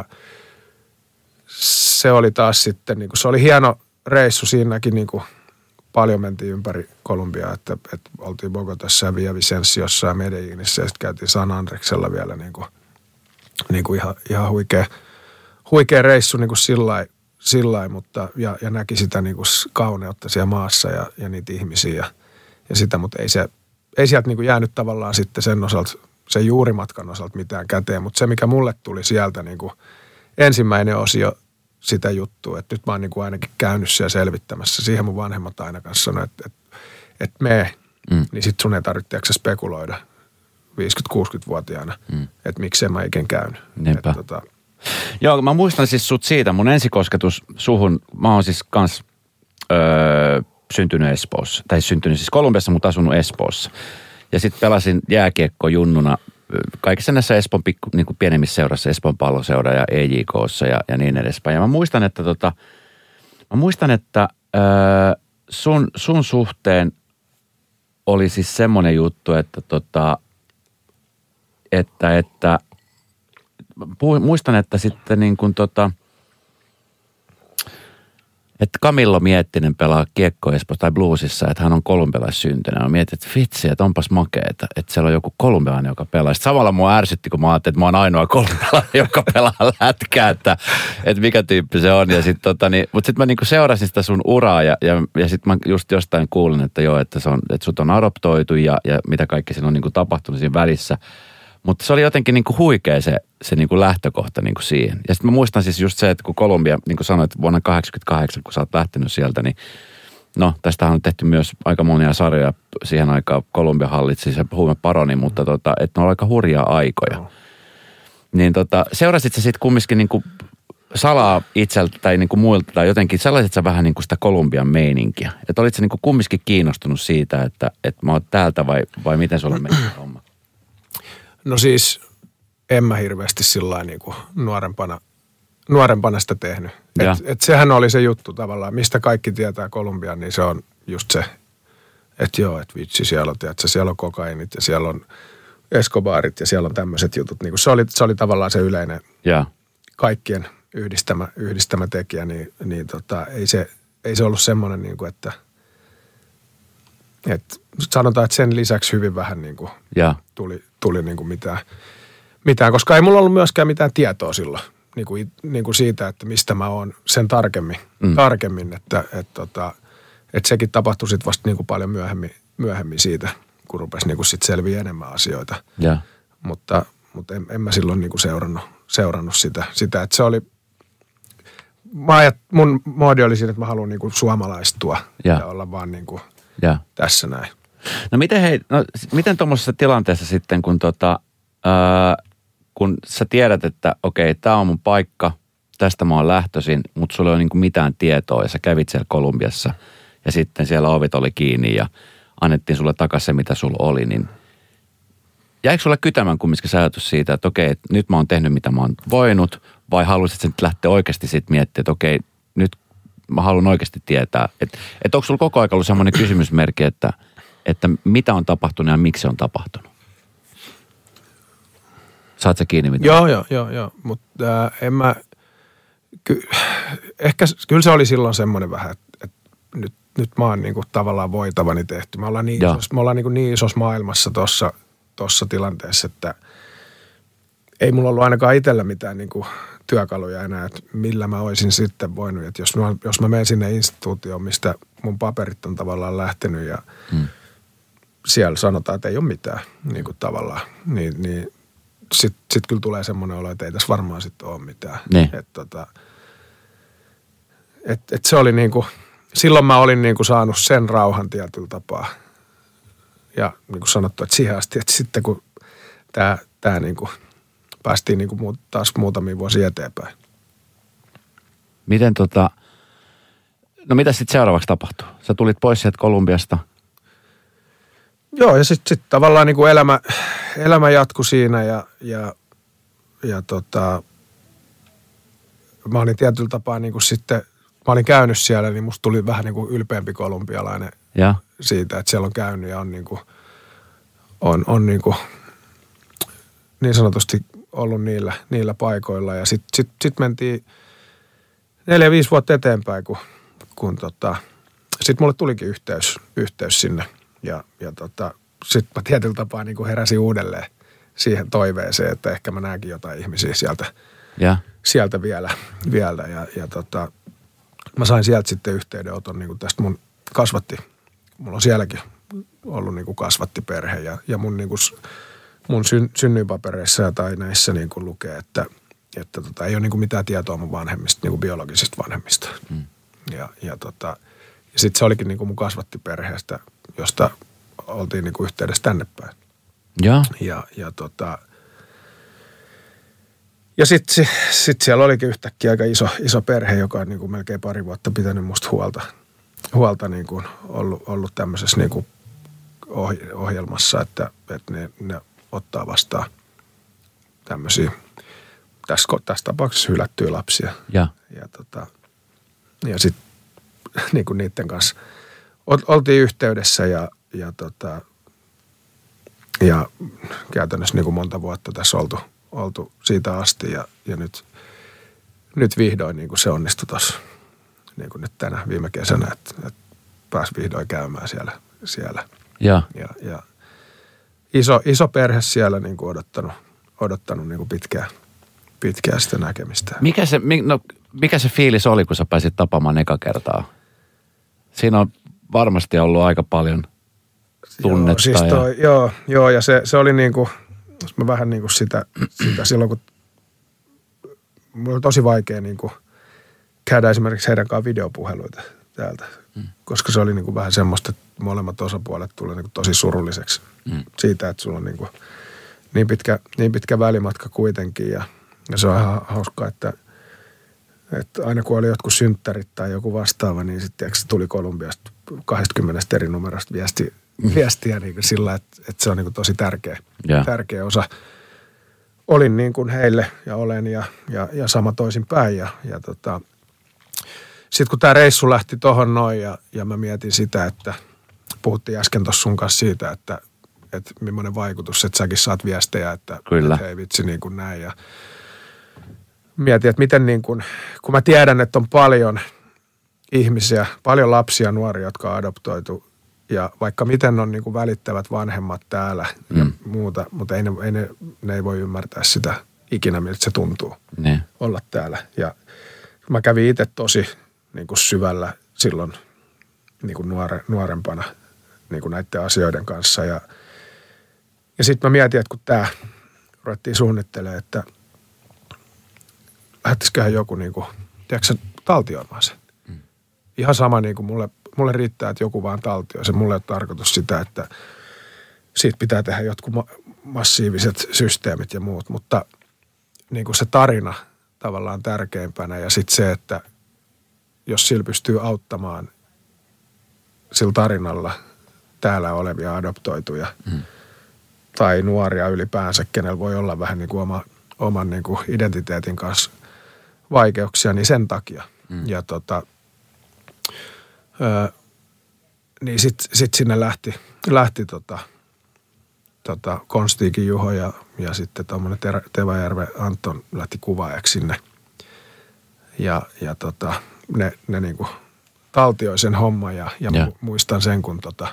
se oli taas sitten, niin kuin, se oli hieno reissu siinäkin, niin kuin paljon mentiin ympäri Kolumbiaa, että, että oltiin Bogotassa ja Villavicenciossa ja Medellinissä ja sitten käytiin San Andreksella vielä niin kuin, niin kuin ihan, ihan huikea, huikea reissu niin kuin sillai, sillai, mutta ja, ja näki sitä niin kuin kauneutta siellä maassa ja, ja niitä ihmisiä ja, ja sitä, mutta ei, se, ei sieltä niin kuin jäänyt tavallaan sitten sen osalta, sen juurimatkan osalta mitään käteen, mutta se mikä mulle tuli sieltä niin kuin ensimmäinen osio sitä juttua, että nyt mä oon niin kuin ainakin käynyt siellä selvittämässä. Siihen mun vanhemmat aina kanssa sanoi, että, että, että mee, mm. niin sit sun ei tarvitse spekuloida viisikymmentä-kuusikymmentävuotiaana, mm. että miksei mä ikinä käynyt. Että, tota... Joo, mä muistan siis sut siitä. Mun ensikosketus suhun, mä oon siis kans öö, syntynyt Espoossa. Tai syntynyt siis Kolumbiassa, mutta asunut Espoossa. Ja sit pelasin jääkiekko junnuna kaikissa näissä Espoon pikku, niin kuin pienemmissä seurassa, Espoon palloseura ja E J K:ssa ja, ja niin edespäin. Ja mä muistan, että tota, mä muistan, että öö, sun, sun suhteen oli siis semmoinen juttu, että tota, että, että muistan, että sitten niin kuin tota, että Camillo Miettinen pelaa kiekko Espoossa tai bluesissa, että hän on kolumbialaissyntyinen. Mä mietin, että vitsi, että onpas makeeta, että siellä on joku kolumbialainen, joka pelaa. Sitten samalla mua ärsytti, kun mä ajattelin, että mä oon ainoa kolumbialainen, joka pelaa lätkää, että, että mikä tyyppi se on. Ja sit, tota, niin, mutta sitten mä niinku seurasin sitä sun uraa ja, ja, ja sitten mä just jostain kuulin, että joo, että, se on, että sut on adoptoitu ja, ja mitä kaikki siinä on niinku tapahtunut siinä välissä. Mutta se oli jotenkin niinku huikea se, se niinku lähtökohta niinku siihen. Ja sitten mä muistan siis just se, että kun Kolumbia, niin kuin sanoit, vuonna kahdeksankymmentäkahdeksan, kun sä oot lähtenyt sieltä, niin no tästähän on tehty myös aika monia sarjoja siihen aikaan. Kolumbia hallitsi se huumeparoni, mutta tota, että ne on aika hurjaa aikoja. No. Niin tota, seurasit sä sitten kumminkin niinku salaa itseltä tai niinku muilta tai jotenkin sellaiset sä vähän niinku sitä Kolumbian meininkiä. Että olit sä niinku kumminkin kiinnostunut siitä, että, että mä oon täältä vai, vai miten sulla meni homma? No siis en mä hirveästi sillä niin kuin nuorempana, nuorempana sitä tehnyt. Että et sehän oli se juttu tavallaan, mistä kaikki tietää Kolumbian, niin se on just se, että joo, että vitsi, siellä on, tiedätkö, siellä on kokainit ja siellä on Escobarit ja siellä on tämmöiset jutut. Niin kuin se, oli, se oli tavallaan se yleinen ja. kaikkien yhdistämä, yhdistämä tekijä, niin, niin tota, ei, se, ei se ollut semmoinen, niin kuin, että, että sanotaan, että sen lisäksi hyvin vähän niin kuin tuli, tuli niin kuin mitään, mitään, koska ei mulla ollut myöskään mitään tietoa silloin niin kuin, niin kuin siitä, että mistä mä oon sen tarkemmin, mm. tarkemmin että, että, että, että sekin tapahtui sitten vasta niin kuin paljon myöhemmin, myöhemmin siitä, kun rupesi niin kuin sit selviä enemmän asioita. Ja. Mutta, mutta en, en mä silloin niin kuin seurannut, seurannut sitä, sitä, että se oli, mä ajat, mun moodi oli siinä, että mä haluan niin kuin suomalaistua ja, ja olla vaan niin kuin ja. tässä näin. No miten hei, no miten tuommoisessa tilanteessa sitten, kun tota, ää, kun sä tiedät, että okei, tää on mun paikka, tästä mä oon lähtöisin, mutta sulla ei ole niinku mitään tietoa ja sä kävit siellä Kolumbiassa ja sitten siellä ovit oli kiinni ja annettiin sulle takaisin se, mitä sulla oli, niin jäikö sulle kytämään kumminkin se ajatus siitä, että okei, että nyt mä oon tehnyt mitä mä oon voinut, vai haluaisit sä nyt lähteä oikeasti sitten miettimään, että okei, nyt mä haluan oikeasti tietää, että, että onko sulla koko ajan ollut semmoinen kysymysmerkki, että että mitä on tapahtunut ja miksi se on tapahtunut? Saat sä kiinni mitä? Joo, joo, joo, joo. Mutta äh, en mä, ky, ehkä, kyllä se oli silloin semmoinen vähän, että, että nyt, nyt mä oon niinku tavallaan voitavani tehty. Me ollaan niin, isos, me ollaan niinku niin isossa maailmassa tuossa tossa tilanteessa, että ei mulla ollut ainakaan itsellä mitään niinku työkaluja enää, että millä mä olisin sitten voinut. Että jos mä, jos mä menen sinne instituutioon, mistä mun paperit on tavallaan lähtenyt ja hmm. siellä sanotaan, että ei ole mitään niin kuin tavallaan, niin, niin sitten sit kyllä tulee semmoinen olo, että ei tässä varmaan sitten ole mitään. Että tota, et, et se oli niin kuin, silloin mä olin niin kuin saanut sen rauhan tietyllä tapaa. Ja niin kuin sanottu, että siihen asti, että sitten kun tämä, tämä niin kuin päästiin niin kuin taas muutamia vuosia eteenpäin. Miten tota, No mitä sitten seuraavaksi tapahtui? Sä tulit pois sieltä Kolumbiasta. Joo, ja sitten sit tavallaan niin kuin elämä, elämä jatkui siinä ja, ja, ja tota, mä olin tietyllä tapaa niin kuin sitten, mä olin käynyt siellä, niin musta tuli vähän niin kuin ylpeämpi kolumbialainen ja. siitä, että siellä on käynyt ja on niin kuin, on, on niin kuin niin sanotusti ollut niillä, niillä paikoilla. Ja sitten sit, sit mentiin neljä, viisi vuotta eteenpäin, kun, kun tota, sitten mulle tulikin yhteys, yhteys sinne. Ja, ja tota, sitten mä tietyllä tapaa niin kuin heräsin uudelleen siihen toiveeseen, että ehkä mä näenkin jotain ihmisiä sieltä, ja. sieltä vielä. vielä. Ja, ja tota, mä sain sieltä sitten yhteydenoton niin kuin tästä mun kasvatti. Mulla on sielläkin ollut niin kuin kasvattiperhe ja, ja mun, niin kuin, mun syn, synnyinpapereissa tai näissä niin kuin lukee, että, että tota, ei ole niin kuin mitään tietoa mun vanhemmista, niin kuin biologisista vanhemmista. Mm. Ja, ja, tota, ja sitten se olikin niin kuin mun kasvattiperheestä, josta oltiin niin kuin yhteydessä tänne päin. Ja, ja, ja, tota, ja sitten sit siellä olikin yhtäkkiä aika iso, iso perhe, joka on niin kuin melkein pari vuotta pitänyt musta huolta. huolta niin kuin ollut, ollut tämmöisessä niin kuin ohjelmassa, että, että ne, ne ottaa vastaan tämmöisiä, tässä, tässä tapauksessa hylättyjä lapsia. Ja, ja, tota, ja sitten niin kuin niiden kanssa oltiin yhteydessä ja, ja, tota, ja käytännössä niin kuin monta vuotta tässä oltu, oltu siitä asti ja, ja nyt, nyt vihdoin niin kuin se onnistui tuossa. Niin kuin nyt tänä viime kesänä, että, että pääsi vihdoin käymään siellä. siellä. Ja, ja, ja iso, iso perhe siellä niin kuin odottanut, odottanut niin kuin pitkään, pitkään sitä näkemistä. Mikä se, no, mikä se fiilis oli, kun sä pääsit tapaamaan eka kertaa? Siinä on varmasti ollut aika paljon tunnetta. Joo, siis toi, ja... joo, joo, ja se, se oli niin kuin, mä vähän niin kuin sitä, sitä silloin, kun mulla oli tosi vaikea niin kuin käydä esimerkiksi heidän kanssaan videopuheluita täältä, mm. koska se oli niin kuin vähän semmoista, että molemmat osapuolet tuli niin kuin tosi surulliseksi mm. siitä, että sulla on niin kuin niin pitkä, niin pitkä välimatka kuitenkin ja, ja se on ihan hauskaa, että, että aina kun oli jotkut synttärit tai joku vastaava, niin sitten se tuli Kolumbiasta kaksikymmentä eri numerosta viesti, mm. viestiä niin kuin sillä, että, että se on niin kuin tosi tärkeä, yeah. tärkeä osa. Olin niin kuin heille ja olen ja, ja, ja sama toisin päin ja, ja tota, sitten kun tämä reissu lähti tohon noin ja, ja mä mietin sitä, että puhuttiin äsken tuossa sun kanssa siitä, että, että millainen vaikutus, että säkin saat viestejä, että, että hei vitsi niin kuin näin. Ja mietin, että miten niin kuin, kun mä tiedän, että on paljon ihmisiä, paljon lapsia, nuoria, jotka on adoptoitu ja vaikka miten on niin kuin välittävät vanhemmat täällä mm. ja muuta, mutta ei ne, ei ne, ne ei voi ymmärtää sitä ikinä, miltä se tuntuu ne. olla täällä. Ja mä kävin itse tosi niin kuin syvällä silloin niin kuin nuore, nuorempana niin kuin näiden asioiden kanssa. Ja, ja sitten mä mietin, että kun tämä ruvettiin suunnittelemaan, että lähtisiköhän joku niin kuin, tiedätkö taltioimaan sen. Mm. Ihan sama niin kuin mulle, mulle riittää, että joku vaan taltioi. Se mulle ei ole tarkoitus sitä, että siitä pitää tehdä jotkut ma- massiiviset systeemit ja muut, mutta niin kuin se tarina tavallaan tärkeimpänä ja sitten se, että jos sillä pystyy auttamaan sillä tarinalla täällä olevia adoptoituja mm. tai nuoria ylipäänsä, kenellä voi olla vähän niin kuin oma, oman niin kuin identiteetin kanssa vaikeuksia, niin sen takia. Mm. Ja tota, ö, niin sitten sit sinne lähti, lähti tota, tota Konstiikin Juho ja, ja sitten tuommoinen Tevajärven Anton lähti kuvaajaksi sinne. Ja, ja tota, ne, ne niinku taltioi sen homman ja, ja yeah. muistan sen, kun tota,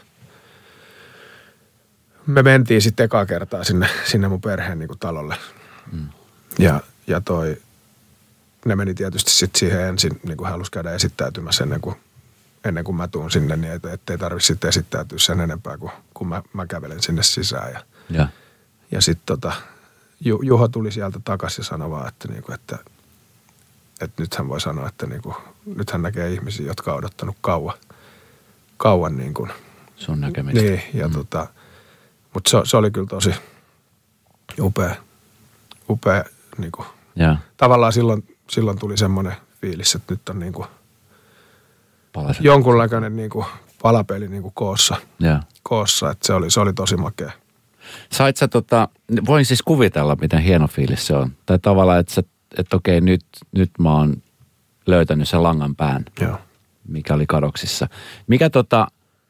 me mentiin sitten ekaa kertaa sinne, sinne mun perheen niinku talolle. Mm. Ja, ja toi, ne meni tietysti sitten siihen ensin, niinku halusi käydä esittäytymässä ennen kuin, ennen kuin mä tuun sinne, niin et, ettei tarvitse sitten esittäytyä sen enempää, kuin kun mä, mä kävelen sinne sisään. Ja, yeah. ja sitten tota, Juho tuli sieltä takaisin ja sanoi vaan, että, niinku, että että nyt hän voi sanoa, että niinku, nyt hän näkee ihmisiä, jotka on odottanut kauan, kauan niin kuin. Sun näkemistä. Niin, ja mm. tota, mutta se, se oli kyllä tosi upea, upea niinku. Ja. Tavallaan silloin, silloin tuli semmoinen fiilis, että nyt on niinku, palaset. jonkunlainen niin kuin palapeli niin kuin koossa. Ja. Koossa, että se oli, se oli tosi makea. Sait sä tota, voin siis kuvitella, miten hieno fiilis se on. Tai tavallaan, että, sä, että okei, nyt, nyt mä oon löytänyt sen langan pään, Joo. mikä oli kadoksissa. Mikä tota,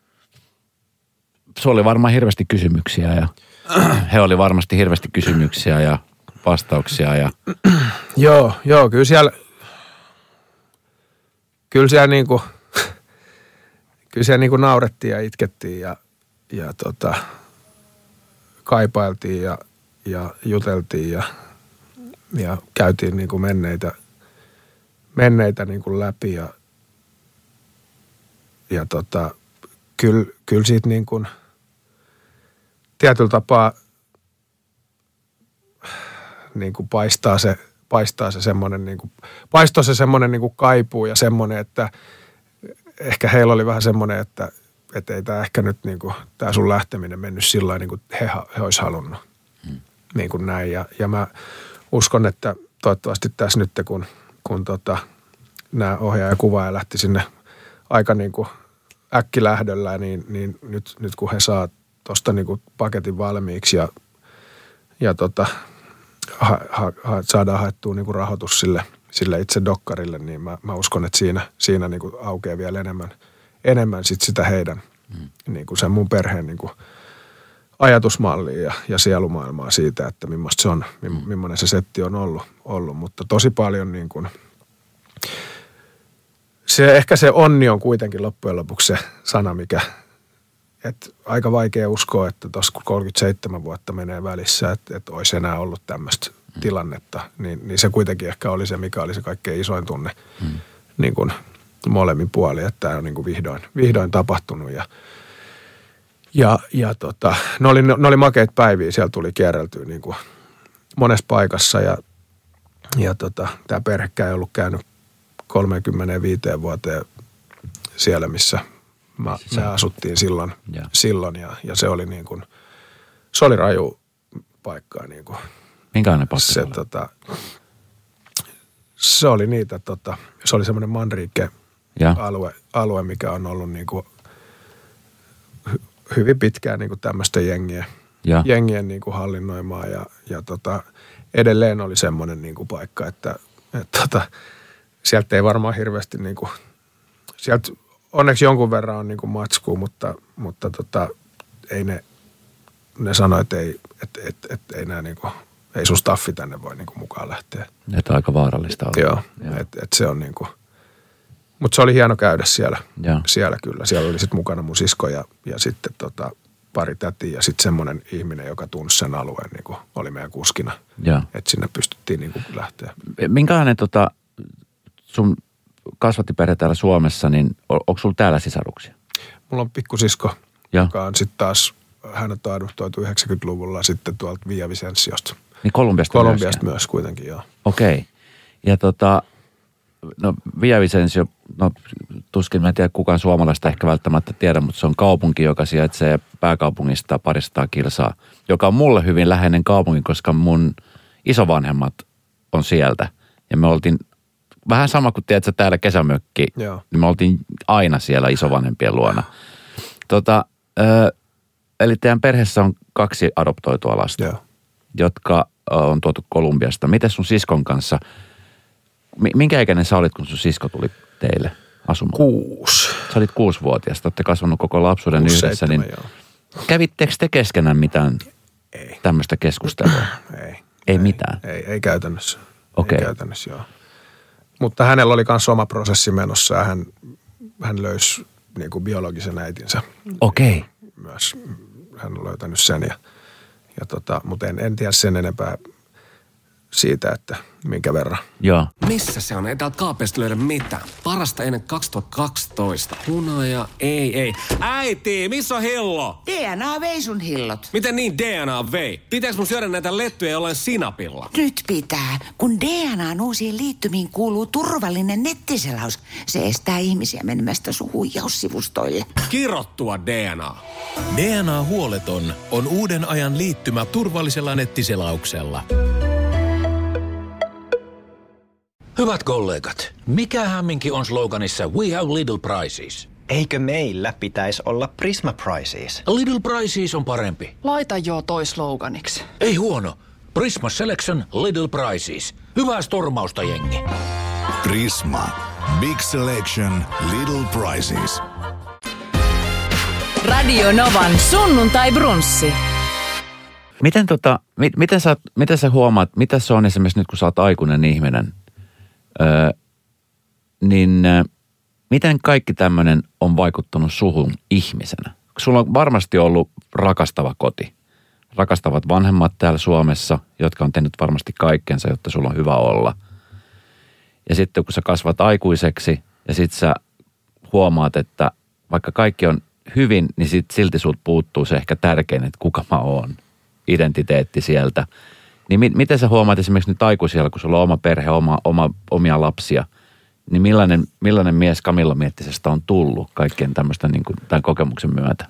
se oli varmaan hirveästi kysymyksiä ja he oli varmasti hirveästi kysymyksiä ja vastauksia. Ja... Joo, joo, kyllä siellä, kyllä siellä niinku, kyllä siellä niinku naurettiin ja itkettiin ja, ja tota, kaipailtiin ja, ja juteltiin ja, ja käytiin niinku menneitä, menneitä niinku läpi ja, ja tota, kyllä, kyllä siitä niinku tietyllä tapaa niin kuin paistaa se, paistaa se semmoinen, niin kuin, paistoi se semmoinen niin kuin kaipuu ja semmoinen, että ehkä heillä oli vähän semmoinen, että, että ei tämä ehkä nyt niin kuin, tämä sun lähteminen mennyt sillä lailla, niin kuin he, he olisi halunnut. Hmm. Niin kuin näin. Ja, ja mä uskon, että toivottavasti tässä nyt, kun, kun tota, nämä ohjaaja ja kuvaaja lähti sinne aika niin kuin äkkilähdöllä, niin, niin nyt, nyt kun he saa tuosta niin kuin paketin valmiiksi ja, ja tota, ha, ha, ha, saadaan haettua niin kuin rahoitus sille, sille itse dokkarille, niin mä, mä uskon, että siinä, siinä niin kuin aukeaa vielä enemmän, enemmän sit sitä heidän, mm. niin kuin sen mun perheen niin kuin ajatusmallia ja, ja sielumaailmaa siitä, että millaista se on, mm. millainen se setti on ollut, ollut. Mutta tosi paljon niin kuin, se, ehkä se onni on kuitenkin loppujen lopuksi se sana, mikä, että aika vaikea uskoa, että tuossa kun kolmekymmentäseitsemän vuotta menee välissä, että, että olisi enää ollut tämmöistä mm. tilannetta, niin, niin se kuitenkin ehkä oli se, mikä oli se kaikkein isoin tunne mm. niin kuin molemmin puolin, että tämä on niin kuin vihdoin, vihdoin tapahtunut. Ja, ja, ja tota, ne oli, ne oli makeita päiviä, siellä tuli kierreltyä niin kuin monessa paikassa ja, ja tota, tämä perhekään ei ollut käynyt kolmekymmentäviisi vuoteen siellä, missä Mä, me asuttiin silloin, ja, silloin ja, ja se oli niin kuin, se oli raju paikkaa niin kuin. Minkälainen paikka se, tota, se oli niitä, tota, se oli semmoinen Manrique-alue, alue, mikä on ollut niin kuin hy, hyvin pitkään niin kuin tämmöisten jengien, jengien niin kuin hallinnoimaa ja, ja tota, edelleen oli semmoinen niin kuin paikka, että, että tota, sieltä ei varmaan hirveästi niin kuin, sieltä onneksi jonkun verran on niin kuin matskua, mutta, mutta tota, ei ne, ne sano, että ei, et, et, et, ei, nää niin kuin, ei sun staffi tänne voi niin kuin mukaan lähteä. Että aika vaarallista on. Joo, että et se on niin kuin, mutta se oli hieno käydä siellä, siellä kyllä. Siellä oli sitten mukana mun sisko ja, ja sitten tota, pari tätiä ja sitten semmoinen ihminen, joka tunsi sen alueen, niin kuin oli meidän kuskina. Että sinne pystyttiin niin kuin lähteä. Minkälainen tota, sun kasvattiperhe täällä Suomessa, niin onko sulla täällä sisaruksia? Mulla on pikkusisko, ja. joka on sitten taas, hänet on adoptoitu yhdeksänkymmentäluvulla sitten tuolta Villavicenciosta. Niin Kolumbiasta, Kolumbiasta myös, myös kuitenkin, joo. Okei. Okay. Ja tota, no Villavicencio, no tuskin mä en tiedä kukaan suomalaista ehkä välttämättä tiedä, mutta se on kaupunki, joka sijaitsee pääkaupungista paristaa kilsaa, joka on mulle hyvin läheinen kaupunki, koska mun isovanhemmat on sieltä. Ja me oltiin vähän sama kuin tiedätkö täällä kesämökki, Joo. niin me oltiin aina siellä isovanhempien luona. Tota, ö, eli teidän perheessä on kaksi adoptoitua lasta, Joo. jotka on tuotu Kolumbiasta. Miten sun siskon kanssa, minkä ikäinen sä olit, kun sun sisko tuli teille asumaan? Kuusi. Sä olit kuusivuotias, te olette kasvanut koko lapsuuden Kuusi, yhdessä. Seitsemän, niin joo. Kävittekö te keskenään mitään ei. tämmöistä keskustelua? ei. Ei, ei mitään? Ei, ei käytännössä. Okei. Ei käytännössä, joo. Mutta hänellä oli myös oma prosessi menossa ja hän, hän löysi niin kuin biologisen äitinsä. Okei. Okay. Myös hän on löytänyt sen, ja, ja tota, mutta en, en tiedä sen enempää siitä, että minkä verran. Joo. Missä se on? Ei täältä kaapeista löydä mitään. Parasta ennen kaksituhattakaksitoista. Hunaja, ei, ei. Äiti, missä on hillo? D N A vei sun hillot. Miten niin D N A vei? Pitääkö mun syödä näitä lettuja jollain sinapilla? Nyt pitää. Kun D N A:n uusiin liittymiin kuuluu turvallinen nettiselaus, se estää ihmisiä menemästä sun huijaussivustoille. Kirottua D N A. D N A-huoleton on uuden ajan liittymä turvallisella nettiselauksella. Hyvät kollegat, mikä hämminki on sloganissa We have little prices? Eikö meillä pitäisi olla Prisma Prices? Little prices on parempi. Laita joo toi sloganiksi. Ei huono. Prisma Selection Little Prices. Hyvää stormausta, jengi. Prisma. Big selection, little prices. Radio Novan sunnuntai-brunssi. Miten, tota, mit, miten, sä, miten sä huomaat, mitä se on esimerkiksi nyt, kun sä oot aikuinen ihminen, öö, niin ö, miten kaikki tämmöinen on vaikuttanut suhun ihmisenä? Sulla on varmasti ollut rakastava koti, rakastavat vanhemmat täällä Suomessa, jotka on tehnyt varmasti kaikkensa, jotta sulla on hyvä olla. Ja sitten kun sä kasvat aikuiseksi ja sit sä huomaat, että vaikka kaikki on hyvin, niin sit silti sulta puuttuu se ehkä tärkein, että kuka mä oon. Identiteetti sieltä. Niin mi- miten sä huomaat esimerkiksi nyt aikuisilla, kun sulla on oma perhe, oma, oma, omia lapsia, niin millainen, millainen mies Camilla Miettisestä on tullut kaikkien tämmöistä niin kuin tämän kokemuksen myötä?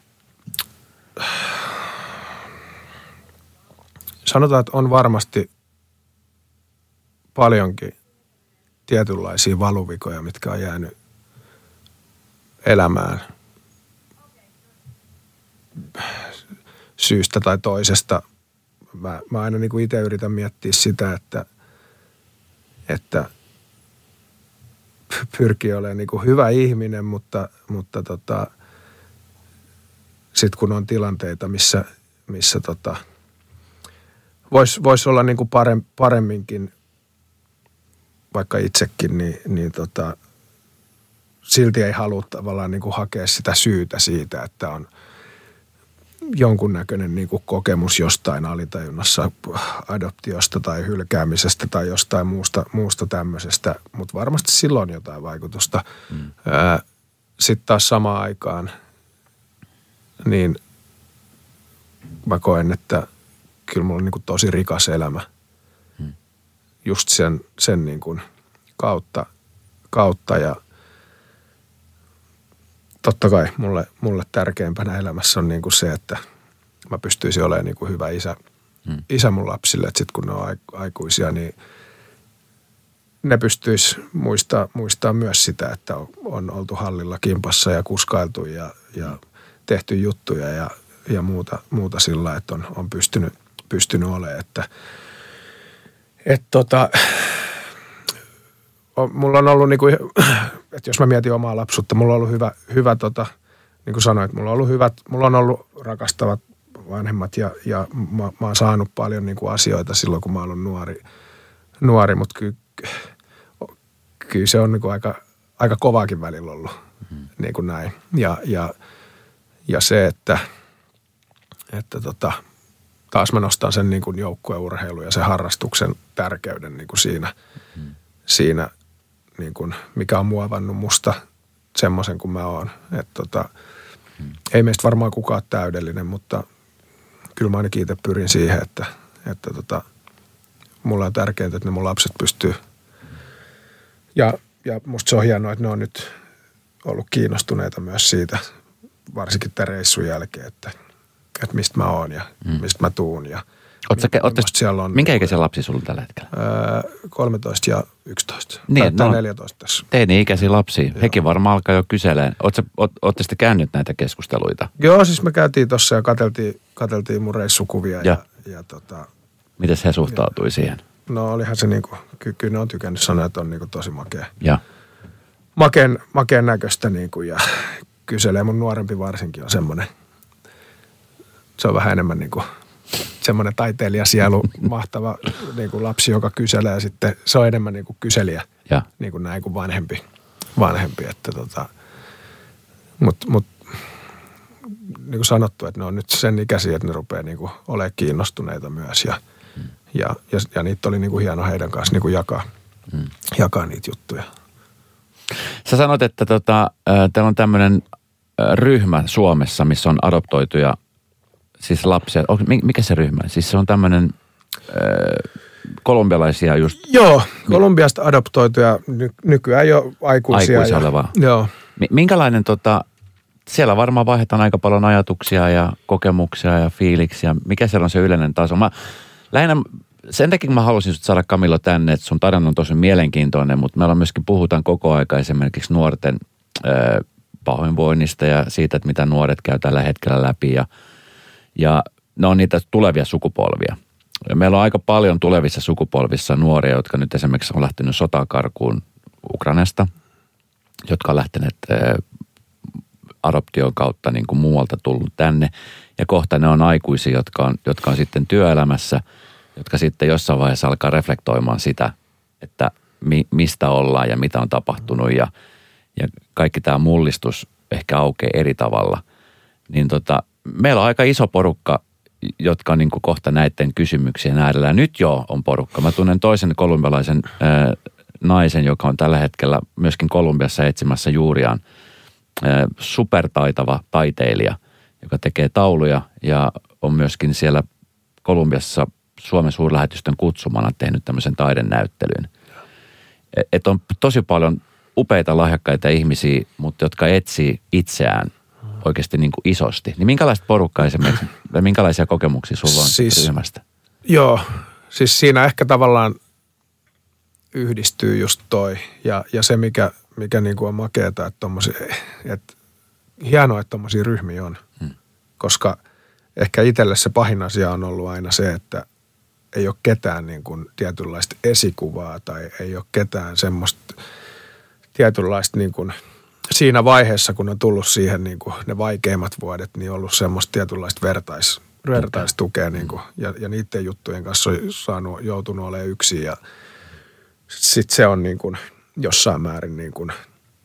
Sanotaan, että on varmasti paljonkin tietynlaisia valuvikoja, mitkä on jäänyt elämään syystä tai toisesta. Mä, mä aina niin kuin itse yritän miettiä sitä, että, että pyrkii olemaan niin kuin hyvä ihminen, mutta, mutta tota, sitten kun on tilanteita, missä, missä tota, voisi vois olla niin kuin paremminkin, vaikka itsekin, niin, niin tota, silti ei halua tavallaan niin kuin hakea sitä syytä siitä, että on jonkunnäköinen niin kuin kokemus jostain alitajunnassa adoptiosta tai hylkäämisestä tai jostain muusta, muusta tämmöisestä, mutta varmasti silloin on jotain vaikutusta. Mm. Sitten taas samaan aikaan, niin mä koen, että kyllä mulla on niin kuin tosi rikas elämä. Mm. Just sen, sen niin kuin kautta, kautta ja totta kai mulle, mulle tärkeimpänä elämässä on niin kuin se, että mä pystyisin olemaan niin kuin hyvä isä, hmm. isä mun lapsille. Että sitten kun ne on aikuisia, niin ne pystyisi muistaa, muistaa myös sitä, että on, on oltu hallilla kimpassa ja kuskailtu ja, ja tehty juttuja ja, ja muuta, muuta sillä, että on, on pystynyt, pystynyt olemaan. Että, et tota, on, mulla on ollut niin kuin, että jos mä mietin omaa lapsuutta, mulla on ollut hyvä, hyvä tota, niin kuin sanoit, mulla on ollut hyvät, mulla on ollut rakastavat vanhemmat ja, ja mä, mä oon saanut paljon niin kuin asioita silloin, kun mä oon ollut nuori, nuori mutta kyllä, kyllä se on niin kuin aika, aika kovaakin välillä ollut, mm-hmm. niin kuin näin. Ja, ja, ja se, että, että tota, taas mä nostan sen niin kuin joukkueurheilun ja sen harrastuksen tärkeyden niin kuin siinä, mm-hmm. siinä niin kuin, mikä on muovannut musta semmoisen kuin mä oon. Että tota, hmm. ei meistä varmaan kukaan ole täydellinen, mutta kyllä mä ainakin itse pyrin siihen, että, että tota, mulla on tärkeintä, että ne mun lapset pystyy. Ja, ja musta se on hienoa, että ne on nyt ollut kiinnostuneita myös siitä, varsinkin tämän reissun jälkeen, että, että mistä mä oon ja hmm. mistä mä tuun ja Oletko, minkä ikäisen lapsi sulla tällä hetkellä? Öö, kolmetoista ja yksitoista. Niin, tai no, neljätoista tässä. Teini-ikäisiä lapsia. Joo. Hekin varmaan alkaa jo kyselemään. Olette sitten käynyt näitä keskusteluita? Joo, siis me käytiin tuossa ja katseltiin, katseltiin mun reissukuvia. Ja, ja, ja tota, mites he suhtautui ja, siihen? No olihan se niinku, ky, kyllä ne on tykännyt sanoa, että on niinku tosi makea. Ja. Makeen, makeen näköistä niinku ja kyselee. Mun nuorempi varsinkin on semmoinen, se on vähän enemmän niinku semmoinen taiteilijasielu, mahtava niin kuin lapsi, joka kyselee ja sitten se on enemmän niin kuin kyselijä, ja. Niin kuin näin kuin vanhempi. vanhempi että tota, mutta mut, niin kuin sanottu, että ne on nyt sen ikäisiä, että ne rupeaa niin kuin olemaan kiinnostuneita myös ja, hmm. ja, ja, ja niitä oli niin kuin hieno heidän kanssa niin kuin jakaa, hmm. jakaa niitä juttuja. Sä sanot, että tota, teillä on tämmöinen ryhmä Suomessa, missä on adoptoituja siis lapsia. Mikä se ryhmä? Siis se on tämmöinen äh, kolumbialaisia just. Joo, Kolumbiasta adoptoituja, ny- nykyään jo aikuisia. Aikuisia olevaa. Joo. Minkälainen tota, siellä varmaan vaihdetaan aika paljon ajatuksia ja kokemuksia ja fiiliksiä. Mikä siellä on se yleinen taso? Mä lähinnä sen takia mä halusin sut saada Camillo tänne, että sun tarina on tosi mielenkiintoinen, mutta meillä myöskin puhutaan koko aika esimerkiksi nuorten ö, pahoinvoinnista ja siitä, että mitä nuoret käy tällä hetkellä läpi ja, ja ne on niitä tulevia sukupolvia. Ja meillä on aika paljon tulevissa sukupolvissa nuoria, jotka nyt esimerkiksi on lähtenyt sotakarkuun Ukrainasta, jotka on lähteneet ö, adoption kautta niin kuin muualta tullut tänne. Ja kohta ne on aikuisia, jotka on, jotka on sitten työelämässä, jotka sitten jossain vaiheessa alkaa reflektoimaan sitä, että mi, mistä ollaan ja mitä on tapahtunut. Ja, ja kaikki tämä mullistus ehkä aukeaa eri tavalla. Niin tota, meillä on aika iso porukka, jotka on niin kuin kohta näiden kysymyksien äärellä. Ja nyt jo on porukka. Mä tunnen toisen kolumbialaisen ää, naisen, joka on tällä hetkellä myöskin Kolumbiassa etsimässä juuriaan. Ää, supertaitava taiteilija, joka tekee tauluja ja on myöskin siellä Kolumbiassa Suomen suurlähetystön kutsumana tehnyt tämmöisen taidenäyttelyn. Että on tosi paljon upeita, lahjakkaita ihmisiä, mutta jotka etsii itseään oikeasti niin kuin isosti. Niin minkälaista porukkaa esimerkiksi, tai minkälaisia kokemuksia sulla on siis, ryhmästä? Joo, siis siinä ehkä tavallaan yhdistyy just toi. Ja, ja se, mikä, mikä niin kuin on makeata, että tommosia, että hienoa, että tommosia ryhmiä on. Hmm. Koska ehkä itselle se pahin asia on ollut aina se, että ei ole ketään niin kuin tietynlaista esikuvaa tai ei ole ketään semmoista tietynlaista niin kuin siinä vaiheessa, kun on tullut siihen niin kuin ne vaikeimmat vuodet, niin on ollut semmoista tietynlaista vertais, vertaistukea niin kuin, ja, ja niiden juttujen kanssa on saanut, joutunut olemaan yksin ja sitten se on niin kuin jossain määrin niin kuin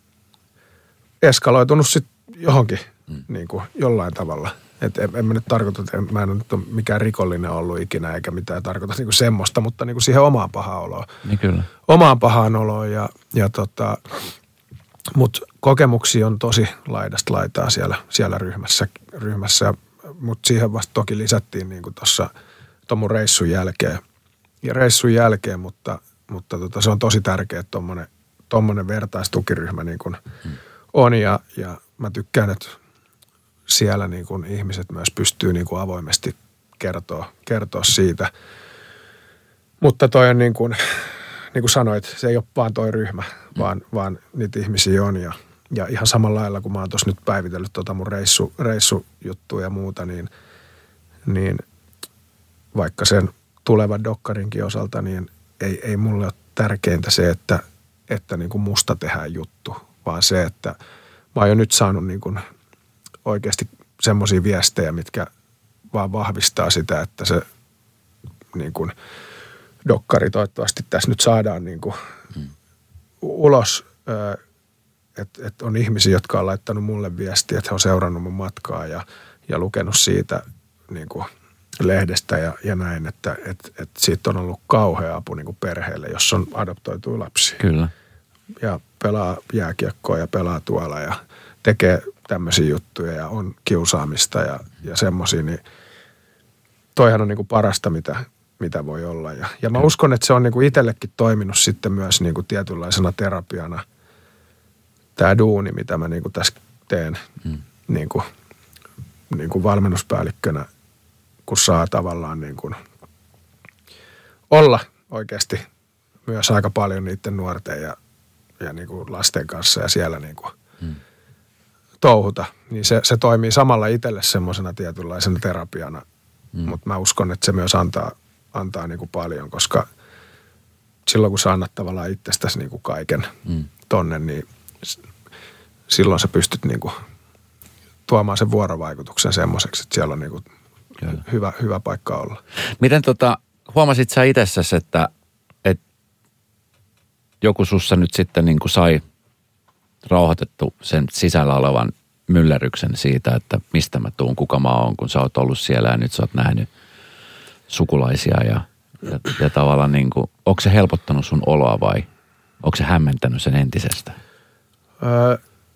eskaloitunut sitten johonkin mm. niin kuin jollain tavalla. Että en, en mä nyt tarkoita, että mä en nyt ole mikään rikollinen ollut ikinä eikä mitään tarkoita niin kuin semmoista, mutta niin kuin siihen omaan pahaan oloon. Niin kyllä. Omaan pahaan oloon ja, ja tota, mutta kokemuksia on tosi laidasta laitaa siellä, siellä ryhmässä, ryhmässä. Mutta siihen vasta toki lisättiin niin kuin tuossa tuon mun reissun jälkeen. Ja reissun jälkeen, mutta, mutta tota, se on tosi tärkeä, että tommonen, tommonen vertaistukiryhmä niin kuin hmm. on ja, ja mä tykkään, että siellä niin kuin ihmiset myös pystyy niin kuin avoimesti kertoa, kertoa siitä. Mutta toi on niin kuin, niin kuin sanoit, se ei ole vaan toi ryhmä, mm. vaan, vaan niitä ihmisiä on. Ja, ja ihan samalla lailla, kun mä oon tuossa nyt päivitellyt tuota mun reissu, reissujuttua ja muuta, niin, niin vaikka sen tulevan dokkarinkin osalta, niin ei, ei mulle ole tärkeintä se, että, että niin kuin musta tehdään juttu, vaan se, että mä oon jo nyt saanut niin kuin oikeasti semmoisia viestejä, mitkä vaan vahvistaa sitä, että se niin kuin dokkari toivottavasti tässä nyt saadaan niin kuin hmm. ulos, että et on ihmisiä, jotka on laittanut mulle viestiä, että he on seurannut mun matkaa ja, ja lukenut siitä niin kuin lehdestä ja, ja näin, että et, et siitä on ollut kauhea apu niin kuin perheelle, jos on adoptoitu lapsi. Kyllä. Ja pelaa jääkiekkoa ja pelaa tuolla ja tekee tämmöisiä juttuja ja on kiusaamista ja, ja semmoisia, niin toihan on niin kuin parasta, mitä, mitä voi olla. Ja, ja mä uskon, että se on niin kuin itsellekin toiminut sitten myös niin kuin tietynlaisena terapiana tämä duuni, mitä mä niin kuin tässä teen mm. niin kuin, niin kuin valmennuspäällikkönä, kun saa tavallaan niin kuin olla oikeasti myös aika paljon niiden nuorten ja, ja niin kuin lasten kanssa ja siellä niin kuin mm. touhuta, niin se, se toimii samalla itselle semmoisena tietynlaisena terapiana, mm. mutta mä uskon, että se myös antaa, antaa niin kuin paljon, koska silloin kun sä annat tavallaan itsestäsi niin kuin kaiken mm. tonne, niin silloin sä pystyt niin kuin tuomaan sen vuorovaikutuksen semmoiseksi, että siellä on niin kuin hyvä, hyvä paikka olla. Miten tota, huomasit sä itsessäsi, että, että joku sussa nyt sitten niin kuin sai rauhoitettu sen sisällä olevan myllerryksen siitä, että mistä mä tuun, kuka mä oon, kun sä oot ollut siellä ja nyt sä oot nähnyt sukulaisia ja, ja, ja tavallaan niin kuin, onko se helpottanut sun oloa vai onko se hämmentänyt sen entisestä? Öö,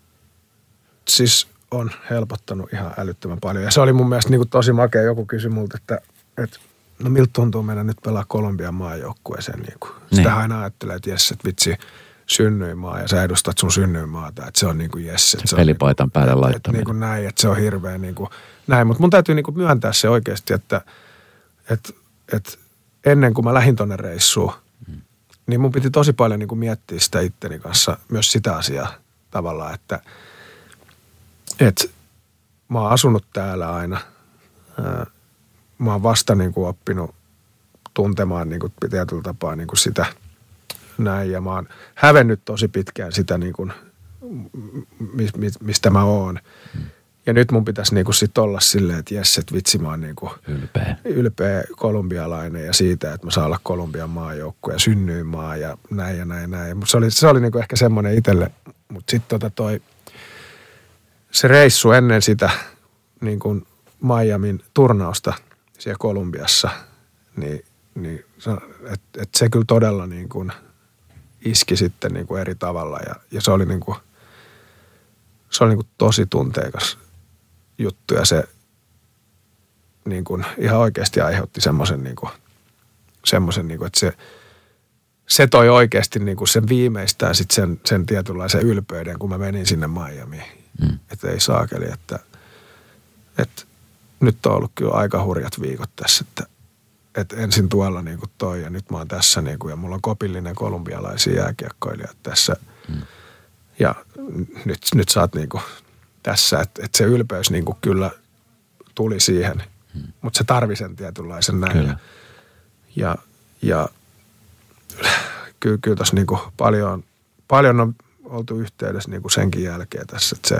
siis on helpottanut ihan älyttömän paljon ja se oli mun mielestä niin kuin tosi makea. Joku kysyi multa, että, että no miltä tuntuu meidän nyt pelaa Kolumbian maajoukkueeseen. Niin kuin. Sitä niin. Aina ajattelee, että jes, että vitsi, synnyinmaa ja sä edustat sun synnyinmaata, että se on niin kuin jes. Se, se pelipaitan niin päälle että, laittaminen. Että, niin kuin näin, että se on hirveä niin kuin näin, mutta mun täytyy niin kuin myöntää se oikeasti, että, että, että ennen kuin mä lähdin tonne reissuun, mm. niin mun piti tosi paljon niin kuin miettiä sitä itteni kanssa, myös sitä asiaa tavallaan, että, että mä oon asunut täällä aina. Mä oon vasta niin kuin oppinut tuntemaan niin kuin tietyllä tapaa niin kuin sitä näin. Ja mä oon hävennyt tosi pitkään sitä, niin kuin, mistä mä oon. Mm. Ja nyt mun pitäisi niin kuin sit olla silleen, että jes, että vitsi mä oon niin kuin ylpeä. ylpeä kolumbialainen ja siitä, että mä saan olla Kolumbian maajoukkue ja synnyin maa ja näin ja näin näin. Mutta se oli, se oli niin kuin ehkä semmoinen itselle. Mutta sitten tota toi, se reissu ennen sitä niin kuin Miamin turnausta siellä Kolumbiassa, niin, niin että et se kyllä todella niin kuin iski sitten niin kuin eri tavalla ja, ja se oli niin kuin, se oli niin kuin tosi tunteikas juttu ja se niin kuin ihan oikeasti aiheutti semmoisen niin kuin, semmoisen niin kuin, että se, se toi oikeasti niin kuin sen viimeistään sitten sen, sen tietynlaisen ylpeyden, kun mä menin sinne Miamiin. Mm. Että ei saakeli, että, että nyt on ollut kyllä aika hurjat viikot tässä, että, että ensin tuolla niin kuin toi ja nyt mä oon tässä niin kuin, ja mulla on kopillinen kolumbialaisia jääkiekkoilijoita tässä. Mm. Ja nyt, nyt sä oot niin kuin tässä, että, että se ylpeys niin kuin kyllä tuli siihen, mm. mutta se tarvi sen tietynlaisen näin. Kyllä. Ja, ja kyllä, kyllä tässä niin kuin paljon, paljon on oltu yhteydessä niin kuin senkin jälkeen tässä, että se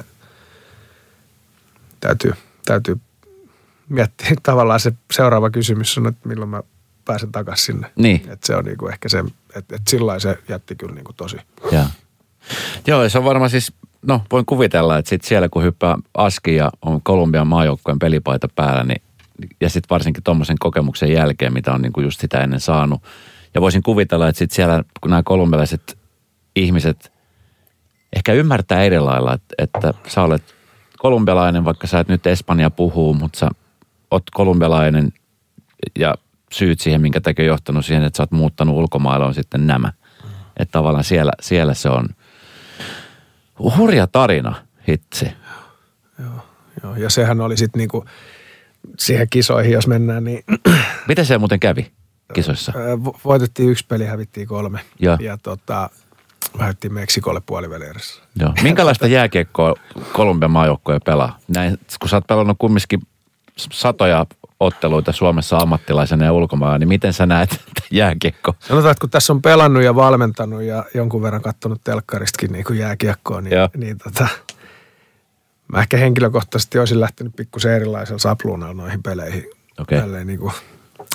täytyy, täytyy miettiä tavallaan se seuraava kysymys on, että milloin mä pääsen takaisin sinne. Niin. Että se on niin kuin ehkä se, että, että sillä se jätti kyllä niin kuin tosi. Ja. Joo, se on varmaan siis, no voin kuvitella, että sit siellä kun hyppää aski ja on Kolumbian maajoukkueen pelipaita päällä, niin ja sitten varsinkin tuommoisen kokemuksen jälkeen, mitä on niin kuin just sitä ennen saanut. Ja voisin kuvitella, että sitten siellä, kun nämä kolumbialaiset ihmiset ehkä ymmärtää eri lailla, että, että sä olet kolumbialainen, vaikka sä et nyt Espanja puhuu, mutta sä oot kolumbialainen ja syyt siihen, minkä takia johtanut siihen, että sä oot muuttanut ulkomailla on sitten nämä. Mm. Että tavallaan siellä, siellä se on hurja tarina, hitsi. Joo, joo. Ja sehän oli sitten niinku siihen kisoihin, jos mennään, niin miten se muuten kävi kisoissa? Voitettiin yksi peli, hävittiin kolme. Ja, ja tota, lähdettiin Meksikolle puolivälierissä. Joo. Minkälaista jääkiekkoa Kolumbian maajoukkoja pelaa? Näin, kun sä oot pelannut kumminkin satoja otteluita Suomessa ammattilaisena ja ulkomailla, niin miten sä näet jääkiekkoa? Sanotaan, että kun tässä on pelannut ja valmentanut ja jonkun verran katsonut telkkaristakin niin kuin jääkiekkoa, niin, niin tota, mä ehkä henkilökohtaisesti olisin lähtenyt pikkusen erilaisella sapluunalla noihin peleihin. Okei. Okay. Niin kuin,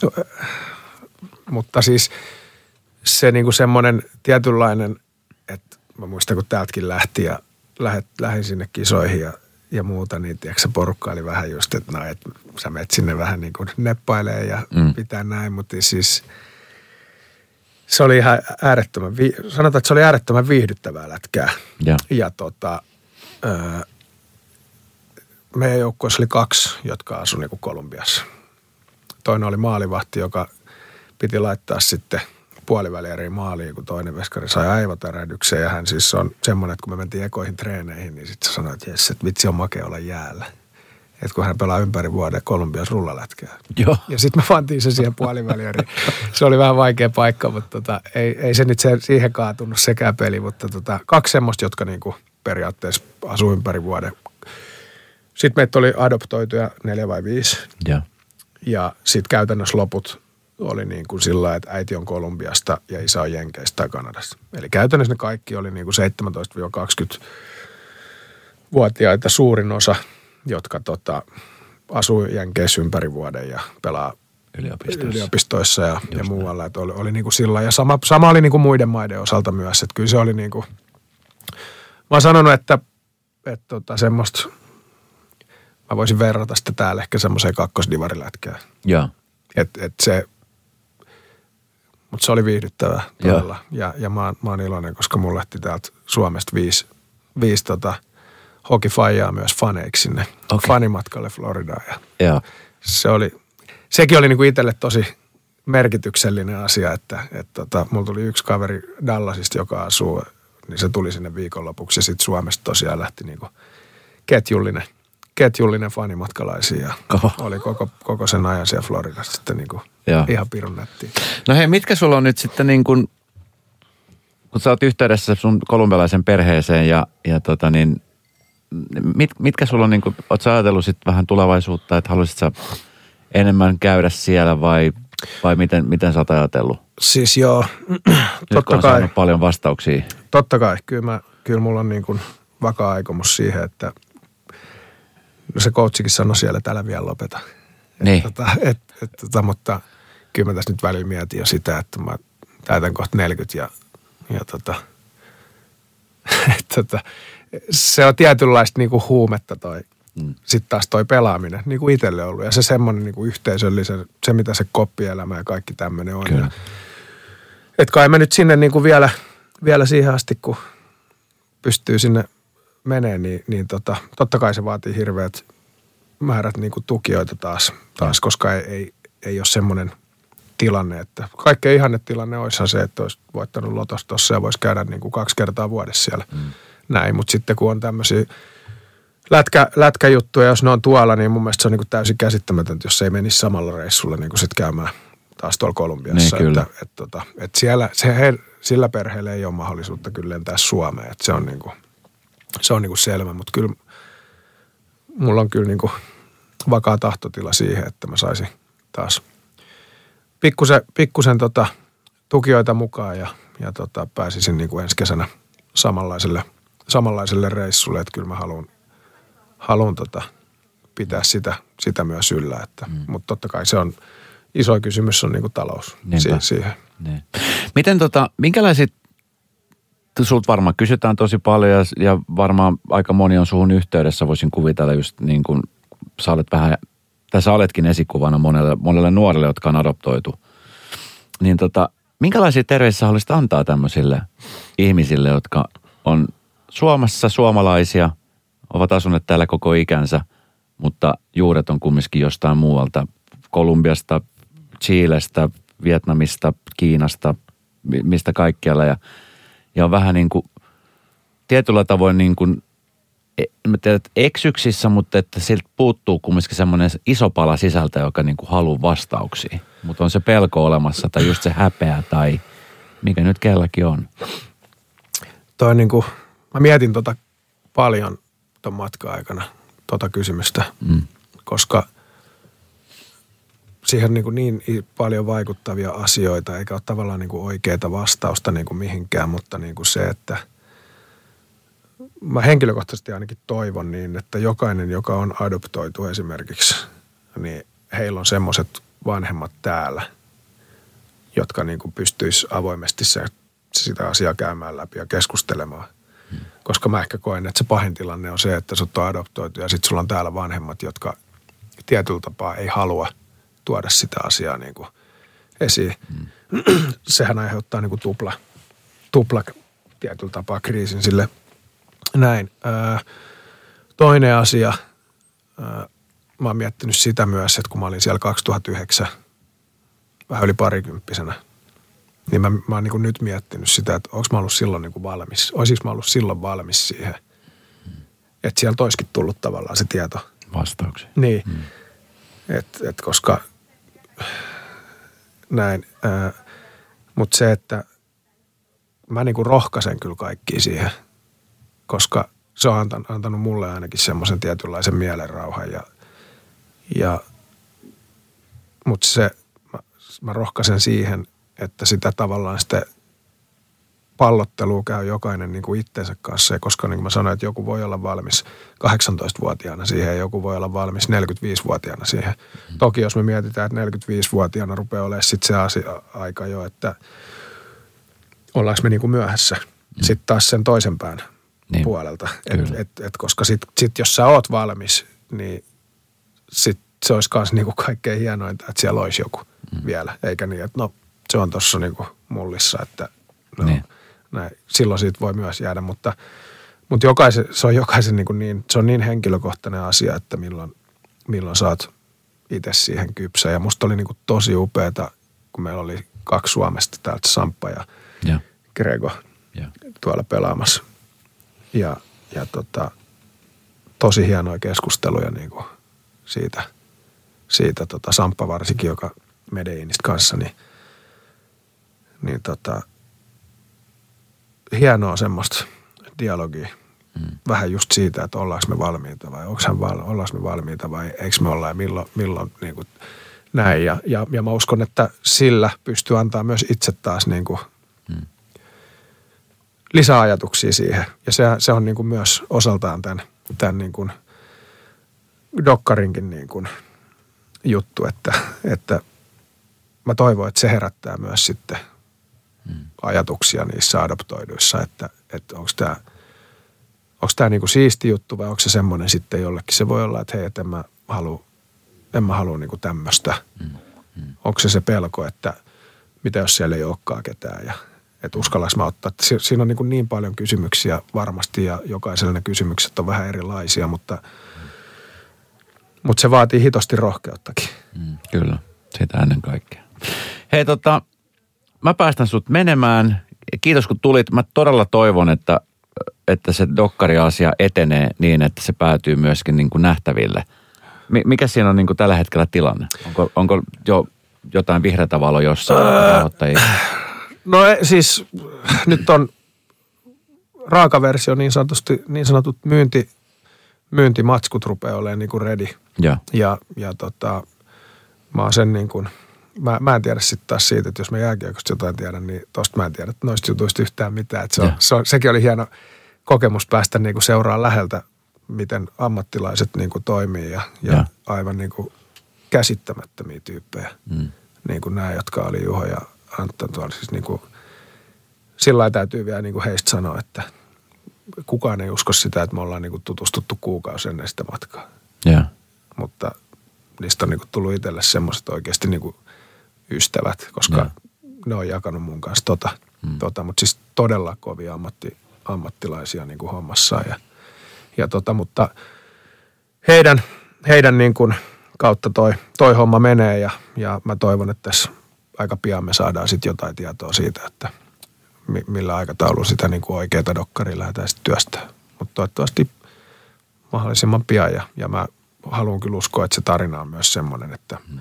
mutta siis se niin kuin semmoinen tietynlainen, että mä muistan kun täältäkin lähti ja lähet, lähdin sinne kisoihin ja, ja muuta, niin tiedätkö se porukka oli vähän just, että no, että sä menet sinne vähän niin kuin neppailee ja mm. pitää näin, mutta siis se oli ihan äärettömän, sanotaan, että se oli äärettömän viihdyttävää lätkää. Ja, ja tota, öö, meidän joukkueessa oli kaksi, jotka asuivat niin kuin Kolumbiassa. Toinen oli maalivahti, joka piti laittaa sitten puolivälieriin maaliin, kun toinen veskari sai aivotärähdyksen. Ja hän siis on semmoinen, että kun me mentiin ekoihin treeneihin, niin sitten se sanoi, että jes, että vitsi on makea olla jäällä. Että kun hän pelaa ympäri vuoden Kolumbiassa rullalätkää. Joo. Ja sitten me pantiin se siihen puolivälieriin. Se oli vähän vaikea paikka, mutta tota, ei, ei se nyt se, siihen kaatunut sekään peli. Mutta tota, kaksi semmoista, jotka niinku periaatteessa asuu ympäri vuoden. Sitten meitä oli adoptoituja neljä vai viisi. Ja, ja sitten käytännössä loput oli niin kuin sillä, että äiti on Kolumbiasta ja isä on Jenkeistä tai Kanadasta. Eli käytännössä ne kaikki oli niin kuin seitsemäntoista kaksikymmentä-vuotiaita suurin osa, jotka tota, asuu Jenkeissä ympäri vuoden ja pelaa yliopistoissa, yliopistoissa ja, ja muualla. Että oli, oli niin kuin sillä. Ja sama, sama oli niin kuin muiden maiden osalta myös. Että kyllä se oli niin kuin, mä oon sanonut, että, että tota, semmoista, mä voisin verrata sitä täällä ehkä semmoiseen kakkosdivarilätkään. Joo. Että et se, mutta se oli viihdyttävää todella. Ja, ja mä, oon, mä oon iloinen, koska mun lähti täältä Suomesta viisi, viisi tota, hokifaijaa myös faneiksi sinne okay. fanimatkalle Floridaan. Ja ja. Se oli, sekin oli niinku itselle tosi merkityksellinen asia, että et tota, mulla tuli yksi kaveri Dallasista, joka asuu, niin se tuli sinne viikonlopuksi ja sitten Suomesta tosiaan lähti niinku ketjullinen. ketjullinen fanimatkalaisia ja Oho. oli koko, koko sen ajan siellä Floridassa sitten niin kuin Joo. Ihan pirun nättiä. No hei, mitkä sulla on nyt sitten niin kuin, kun sä oot yhteydessä sun kolumbialaisen perheeseen ja, ja tota niin, mit, mitkä sulla on niin kuin, oot sä ajatellut sit vähän tulevaisuutta, että haluaisit sä enemmän käydä siellä vai, vai miten, miten sä oot ajatellut? Siis joo, nyt kun on kai, saanut paljon vastauksia. Totta kai, kyllä, mä, kyllä mulla on niin kuin vakaa aikomus siihen, että no se coachikin sanoi siellä, että älä vielä lopeta. Niin. Et, tota, et, et, tota, mutta kyllä mä tässä nyt välillä mietin jo sitä, että mä täytän kohta neljäkymmentä ja, ja tota, et, tota, se on tietynlaista niinku huumetta toi, mm. sitten taas toi pelaaminen, niin kuin itselle ollut. Ja se semmoinen niinku yhteisöllisen, se mitä se koppielämä ja kaikki tämmöinen on. Ja, et kai mä nyt sinne niinku vielä, vielä siihen asti, kun pystyy sinne menee, niin, niin tota, totta kai se vaatii hirveät määrät niin kuin tukijoita taas, taas koska ei, ei, ei ole semmoinen tilanne, että kaikkein ihannetilanne olisihan se, että olisi voittanut lotosta tossa ja voisi käydä niin kuin kaksi kertaa vuodessa siellä. Mm. Näin, mutta sitten kun on tämmöisiä lätkä, lätkäjuttuja, jos ne on tuolla, niin mun mielestä se on niin kuin täysin käsittämätöntä, jos se ei menisi samalla reissulla niin kuin sitten käymään taas tuolla Kolumbiassa. Niin, että, että, että, että siellä, se, he, sillä perheellä ei ole mahdollisuutta kyllä lentää Suomeen, että se on niin kuin Se on niinku selvä, mutta kyllä mulla on kyllä niinku vakaa tahtotila siihen, että mä saisin taas pikkusen, pikkusen tota tukijoita mukaan ja, ja tota pääsisin niinku ensi kesänä samanlaiselle, samanlaiselle reissulle, että kyllä mä haluan, haluan tota pitää sitä, sitä myös yllä, että, mm. mutta totta kai se on, iso kysymys on niinku talous si- siihen. Niin. Miten tota, minkälaiset sulta varmaan kysytään tosi paljon ja, ja varmaan aika moni on suhun yhteydessä, voisin kuvitella just niin kuin sä olet vähän, tai sä oletkin esikuvana monelle, monelle nuorelle, jotka on adoptoitu. Niin tota, minkälaisia terveisiä haluaisit antaa tämmöisille ihmisille, jotka on Suomessa suomalaisia, ovat asuneet täällä koko ikänsä, mutta juuret on kumminkin jostain muualta, Kolumbiasta, Chilestä, Vietnamista, Kiinasta, mistä kaikkialla ja Ja on vähän niin kuin tietyllä tavoin niin kuin, mä tiedän, että eksyksissä, mutta että siltä puuttuu kumminkin semmoinen iso pala sisältä, joka niin kuin haluaa vastauksia. Mutta on se pelko olemassa tai just se häpeä tai mikä nyt kelläkin on. Toi niin kuin, mä mietin tota paljon ton matkan aikana, tota kysymystä, mm. koska siihen niin, niin paljon vaikuttavia asioita, eikä ole tavallaan niin kuin oikeaa vastausta niin kuin mihinkään, mutta niin kuin se, että mä henkilökohtaisesti ainakin toivon niin, että jokainen, joka on adoptoitu esimerkiksi, niin heillä on semmoiset vanhemmat täällä, jotka niin kuin pystyisi avoimesti se, sitä asiaa käymään läpi ja keskustelemaan. Hmm. Koska mä ehkä koen, että se pahin tilanne on se, että sut on adoptoitu ja sitten sulla on täällä vanhemmat, jotka tietyllä tapaa ei halua tuoda sitä asiaa niin kuin esiin. Hmm. Sehän aiheuttaa niin kuin tupla, tupla tietyllä tapaa kriisin sille näin. Ää, toinen asia, ää, mä oon miettinyt sitä myös, että kun mä olin siellä kaksituhattayhdeksän, vähän yli parikymppisenä, niin mä, mä oon niin kuin nyt miettinyt sitä, että onko mä ollut silloin niin kuin valmis, olisiko mä ollut silloin valmis siihen, hmm. että sieltä olisikin tullut tavallaan se tieto. Vastauksia. Niin, hmm. että et koska näin, mutta se, että mä niinku rohkaisen kyllä kaikkia siihen, koska se on antanut, antanut mulle ainakin semmoisen tietynlaisen mielenrauhan ja, ja mutta se, mä, mä rohkaisen siihen, että sitä tavallaan sitten pallottelua käy jokainen niin kuin itsensä kanssa. Ja koska niin kuin mä sanoin, että joku voi olla valmis kahdeksantoistavuotiaana siihen ja joku voi olla valmis neljäkymmentäviisivuotiaana siihen. Mm. Toki jos me mietitään, että neljäkymmentäviisivuotiaana rupeaa olemaan sitten se asia, aika jo, että ollaanko me niin kuin myöhässä. Mm. Sitten taas sen toisen pään niin, puolelta. Et, et, et, koska sitten sit, jos sä oot valmis, niin sit se olisi myös niin kuin kaikkein hienointa, että siellä olisi joku mm. vielä. Eikä niin, että no se on tuossa niin kuin mullissa, että no, niin. Näin. Silloin siitä voi myös jäädä, mutta, mutta jokaisen, se on jokaisen niin, kuin niin, se on niin henkilökohtainen asia, että milloin, milloin sä oot itse siihen kypsä. Ja musta oli niin kuin tosi upeata, kun meillä oli kaksi Suomesta täältä, Samppa ja, ja. Grego ja. tuolla pelaamassa. Ja, ja tota, tosi hienoja keskusteluja niin kuin siitä, siitä tota Samppa varsinkin, joka, Medellinistä kanssa, niin, niin tota, hienoa semmoista dialogia. Mm. Vähän just siitä, että ollaanko me valmiita vai val, ollaanko me valmiita vai eikö me olla ja milloin, milloin niin kuin näin. Ja, ja, ja mä uskon, että sillä pystyy antaa myös itse taas niin kuin mm. lisäajatuksia siihen. Ja se, se on niin kuin myös osaltaan tämän, tämän niin kuin dokkarinkin niin kuin juttu, että, että mä toivon, että se herättää myös sitten mm. ajatuksia niissä adoptoiduissa, että, että onko tämä onko tämä niinku siisti juttu vai onko se semmoinen sitten jollekin. Se voi olla, että hei, että en mä halua, en mä halua niinku tämmöistä. Mm. Mm. Onko se se pelko, että mitä jos siellä ei olekaan ketään ja että uskallanko mä ottaa. Si- siinä on niinku niin paljon kysymyksiä varmasti ja jokaisella ne kysymykset on vähän erilaisia, mutta, mm. mutta se vaatii hitosti rohkeuttakin. Mm, kyllä, sitä ennen kaikkea. Hei tota, mä päästän sut menemään. Kiitos kun tulit. Mä todella toivon, että että se dokkariasia etenee niin, että se päätyy myöskin niin kuin nähtäville. Mikä siinä on niin kuin tällä hetkellä tilanne? Onko, onko jo jotain vihreätä valoa jossain rahoittajia? No siis nyt on raakaversio niin sanotusti, niin sanotut myynti, myyntimatskut rupeaa olemaan niin kuin ready. Ja, ja, ja tota, mä oon sen niin kuin, mä, mä en tiedä sitten taas siitä, että jos mä jääkiekosta jotain tiedän, niin tosta mä en tiedä noista jutuista yhtään mitään. Että se on, se on, sekin oli hieno kokemus päästä niin kuin seuraamaan läheltä, miten ammattilaiset niin kuin toimii ja, ja, ja aivan niin kuin käsittämättömiä tyyppejä. Mm. Niin kuin nämä, jotka oli Juho ja Anton tuolla. Siis niin kuin, sillä lailla täytyy vielä niin kuin heistä sanoa, että kukaan ei usko sitä, että me ollaan niin kuin tutustuttu kuukausi ennen sitä matkaa. Ja. Mutta niistä on niin kuin tullut itselle semmoiset oikeasti niin kuin ystävät, koska ja. ne on jakanut mun kanssa tota. Mm. tota mutta siis todella kovia ammatti, ammattilaisia niin kuin hommassaan. Ja, ja tota, mutta heidän, heidän niin kuin kautta toi, toi homma menee ja, ja mä toivon, että tässä aika pian me saadaan sitten jotain tietoa siitä, että mi, millä aikataululla sitä niin kuin oikeaa dokkaria lähdetään sitten työstää. Mutta toivottavasti mahdollisimman pian ja, ja mä haluan kyllä uskoa, että se tarina on myös semmoinen, että hmm.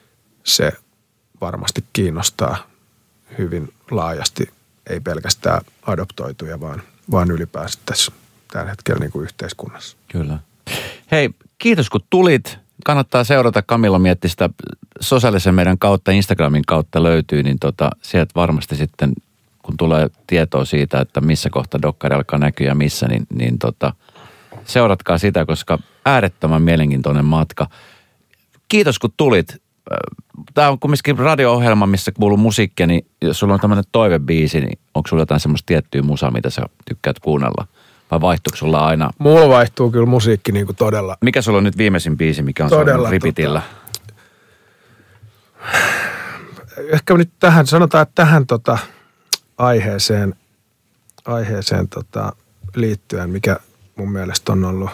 se varmasti kiinnostaa hyvin laajasti, ei pelkästään adoptoituja, vaan, vaan ylipäänsä tässä tällä hetkellä niin kuin yhteiskunnassa. Kyllä. Hei, kiitos kun tulit. Kannattaa seurata Camilla Miettistä sosiaalisen meidän kautta, Instagramin kautta löytyy, niin tota, sieltä varmasti sitten, kun tulee tietoa siitä, että missä kohta dokkari alkaa näkyä ja missä, niin, niin tota, seuratkaa sitä, koska äärettömän mielenkiintoinen matka. Kiitos kun tulit. Tämä on kumminkin radio-ohjelma, missä kuuluu musiikkia, niin jos sulla on tämmöinen toivebiisi, niin onko sulla jotain semmoista tiettyä musaa, mitä sä tykkäät kuunnella? Vai vaihtuuko sulla aina? Mulla vaihtuu kyllä musiikki niin kuin todella. Mikä sulla on nyt viimeisin biisi, mikä on todella ripitillä? Tota, ehkä nyt tähän, sanotaan, että tähän tota, aiheeseen, aiheeseen tota, liittyen, mikä mun mielestä on ollut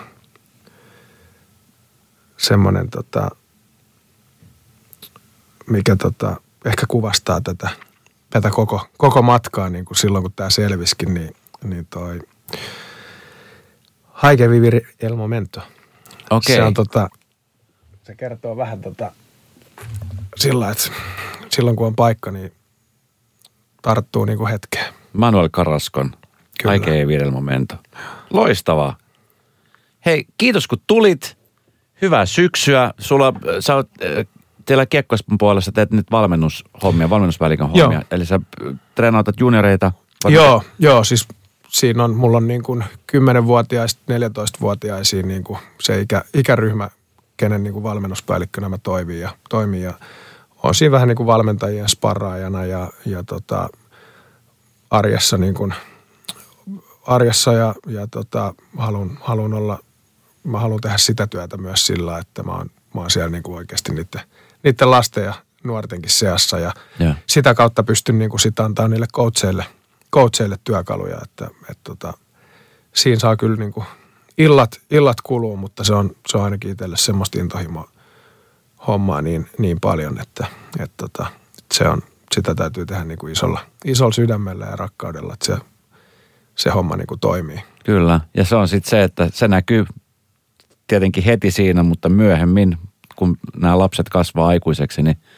semmoinen, tota, mikä tota, ehkä kuvastaa tätä, tätä koko, koko matkaa niin kuin silloin, kun tämä selvisikin, niin, niin toi Haike vivir el momento. Okei. Se on tota, se kertoo vähän tota sillä, että silloin kun on paikka, niin tarttuu niin kuin hetkeen. Manuel Carrascon Haike vivir el momento. Loistavaa. Hei, kiitos kun tulit. Hyvää syksyä. Sulla, sä oot, teillä Kiekkoispan puolesta teet nyt valmennushommia, valmennusvälikön hommia. Joo. Eli sä treenautat junioreita. Joo, joo, siis siinä on, mulla on niin kuin kymmenvuotiaista, neljätoistavuotiaisia niin kuin se ikä, ikäryhmä, kenen niin kuin valmennuspäällikkönä mä toimin ja, toimin ja olen siinä vähän niin kuin valmentajien sparraajana ja, ja tota, arjessa niin kuin, arjessa ja, ja tota, haluan, haluan olla, mä haluan tehdä sitä työtä myös sillä, että mä oon, mä oon siellä niin kuin oikeasti niiden, niiden lasten ja nuortenkin seassa ja, ja. sitä kautta pystyn niin kuin sit antaa niille coacheille coacheille työkaluja, että, että tota, siinä saa kyllä niin kuin illat, illat kuluu, mutta se on, se on ainakin itselle semmoista intohimoa hommaa niin, niin paljon, että, että tota, se on, sitä täytyy tehdä niin kuin isolla, isolla sydämellä ja rakkaudella, että se, se homma niin kuin toimii. Kyllä, ja se on sitten se, että se näkyy tietenkin heti siinä, mutta myöhemmin, kun nämä lapset kasvaa aikuiseksi, niin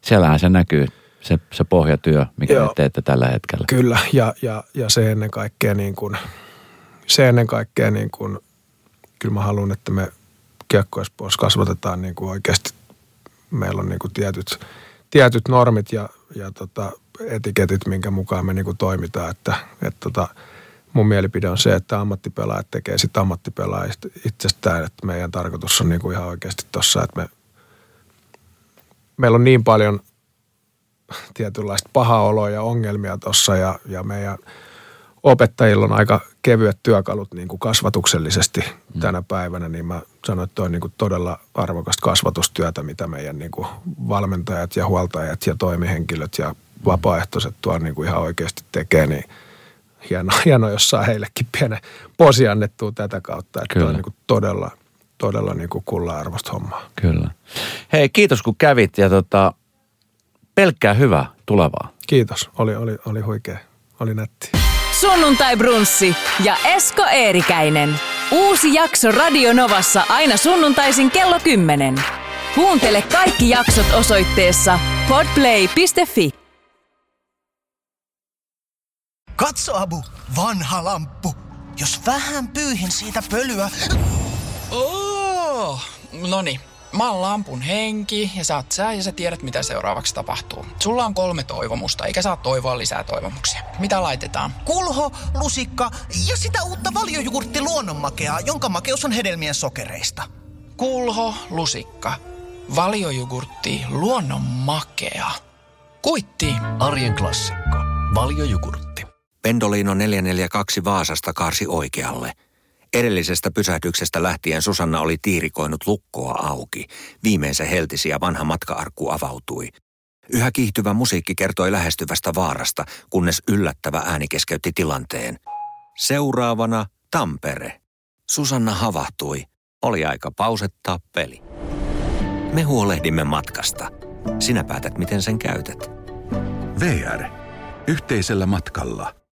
siellähän se näkyy, se, se pohjatyö, mikä Joo. te teette tällä hetkellä. Kyllä, ja, ja, ja se ennen kaikkea niin kuin, se ennen kaikkea niin kuin, kyllä mä haluan, että me Kiekko-Espoossa kasvatetaan niin kuin oikeasti, meillä on niin kuin tietyt, tietyt normit ja, ja tota, etiketit, minkä mukaan me niin kuin toimitaan, että, että tota, mun mielipide on se, että ammattipelaajat tekee sitten ammattipelaajista itsestään, että meidän tarkoitus on niin kuin ihan oikeasti tossa, että me, meillä on niin paljon tietynlaista pahaa oloa ja ongelmia tossa ja, ja meidän opettajilla on aika kevyet työkalut niin kuin kasvatuksellisesti mm. tänä päivänä, niin mä sanoin, että on niin kuin todella arvokasta kasvatustyötä, mitä meidän niin kuin valmentajat ja huoltajat ja toimihenkilöt ja vapaaehtoiset tuolla niin kuin ihan oikeasti tekee, niin hienoa, hieno, jos saa heillekin pienen posi annettua tätä kautta, että Kyllä. on niin kuin todella, todella niin kuin kulla-arvoista hommaa. Kyllä. Hei, kiitos kun kävit ja tota, pelkkää hyvää tulevaa. Kiitos, oli, oli, oli huikea, oli nätti. Sunnuntai Brunssi ja Esko Eerikäinen. Uusi jakso Radio Novassa aina sunnuntaisin kello kymmenen. Kuuntele kaikki jaksot osoitteessa podplay piste fi. Katso, Abu, vanha lamppu. Jos vähän pyyhin siitä pölyä... Oh, noni. Mä oon lampun henki ja sä oot sä ja sä tiedät mitä seuraavaksi tapahtuu. Sulla on kolme toivomusta eikä saa toivoa lisää toivomuksia. Mitä laitetaan? Kulho, lusikka ja sitä uutta valiojugurtti luonnonmakeaa, jonka makeus on hedelmien sokereista. Kulho, lusikka, valiojugurtti luonnonmakea. Kuitti. Arjen klassikko. Valiojugurtti. Pendolino neljä neljä kaksi Vaasasta kaarsi oikealle. Edellisestä pysähdyksestä lähtien Susanna oli tiirikoinut lukkoa auki. Viimein se heltisi ja vanha matka-arkku avautui. Yhä kiihtyvä musiikki kertoi lähestyvästä vaarasta, kunnes yllättävä ääni keskeytti tilanteen. Seuraavana Tampere. Susanna havahtui. Oli aika pausettaa peli. Me huolehdimme matkasta. Sinä päätät, miten sen käytät. V R. Yhteisellä matkalla.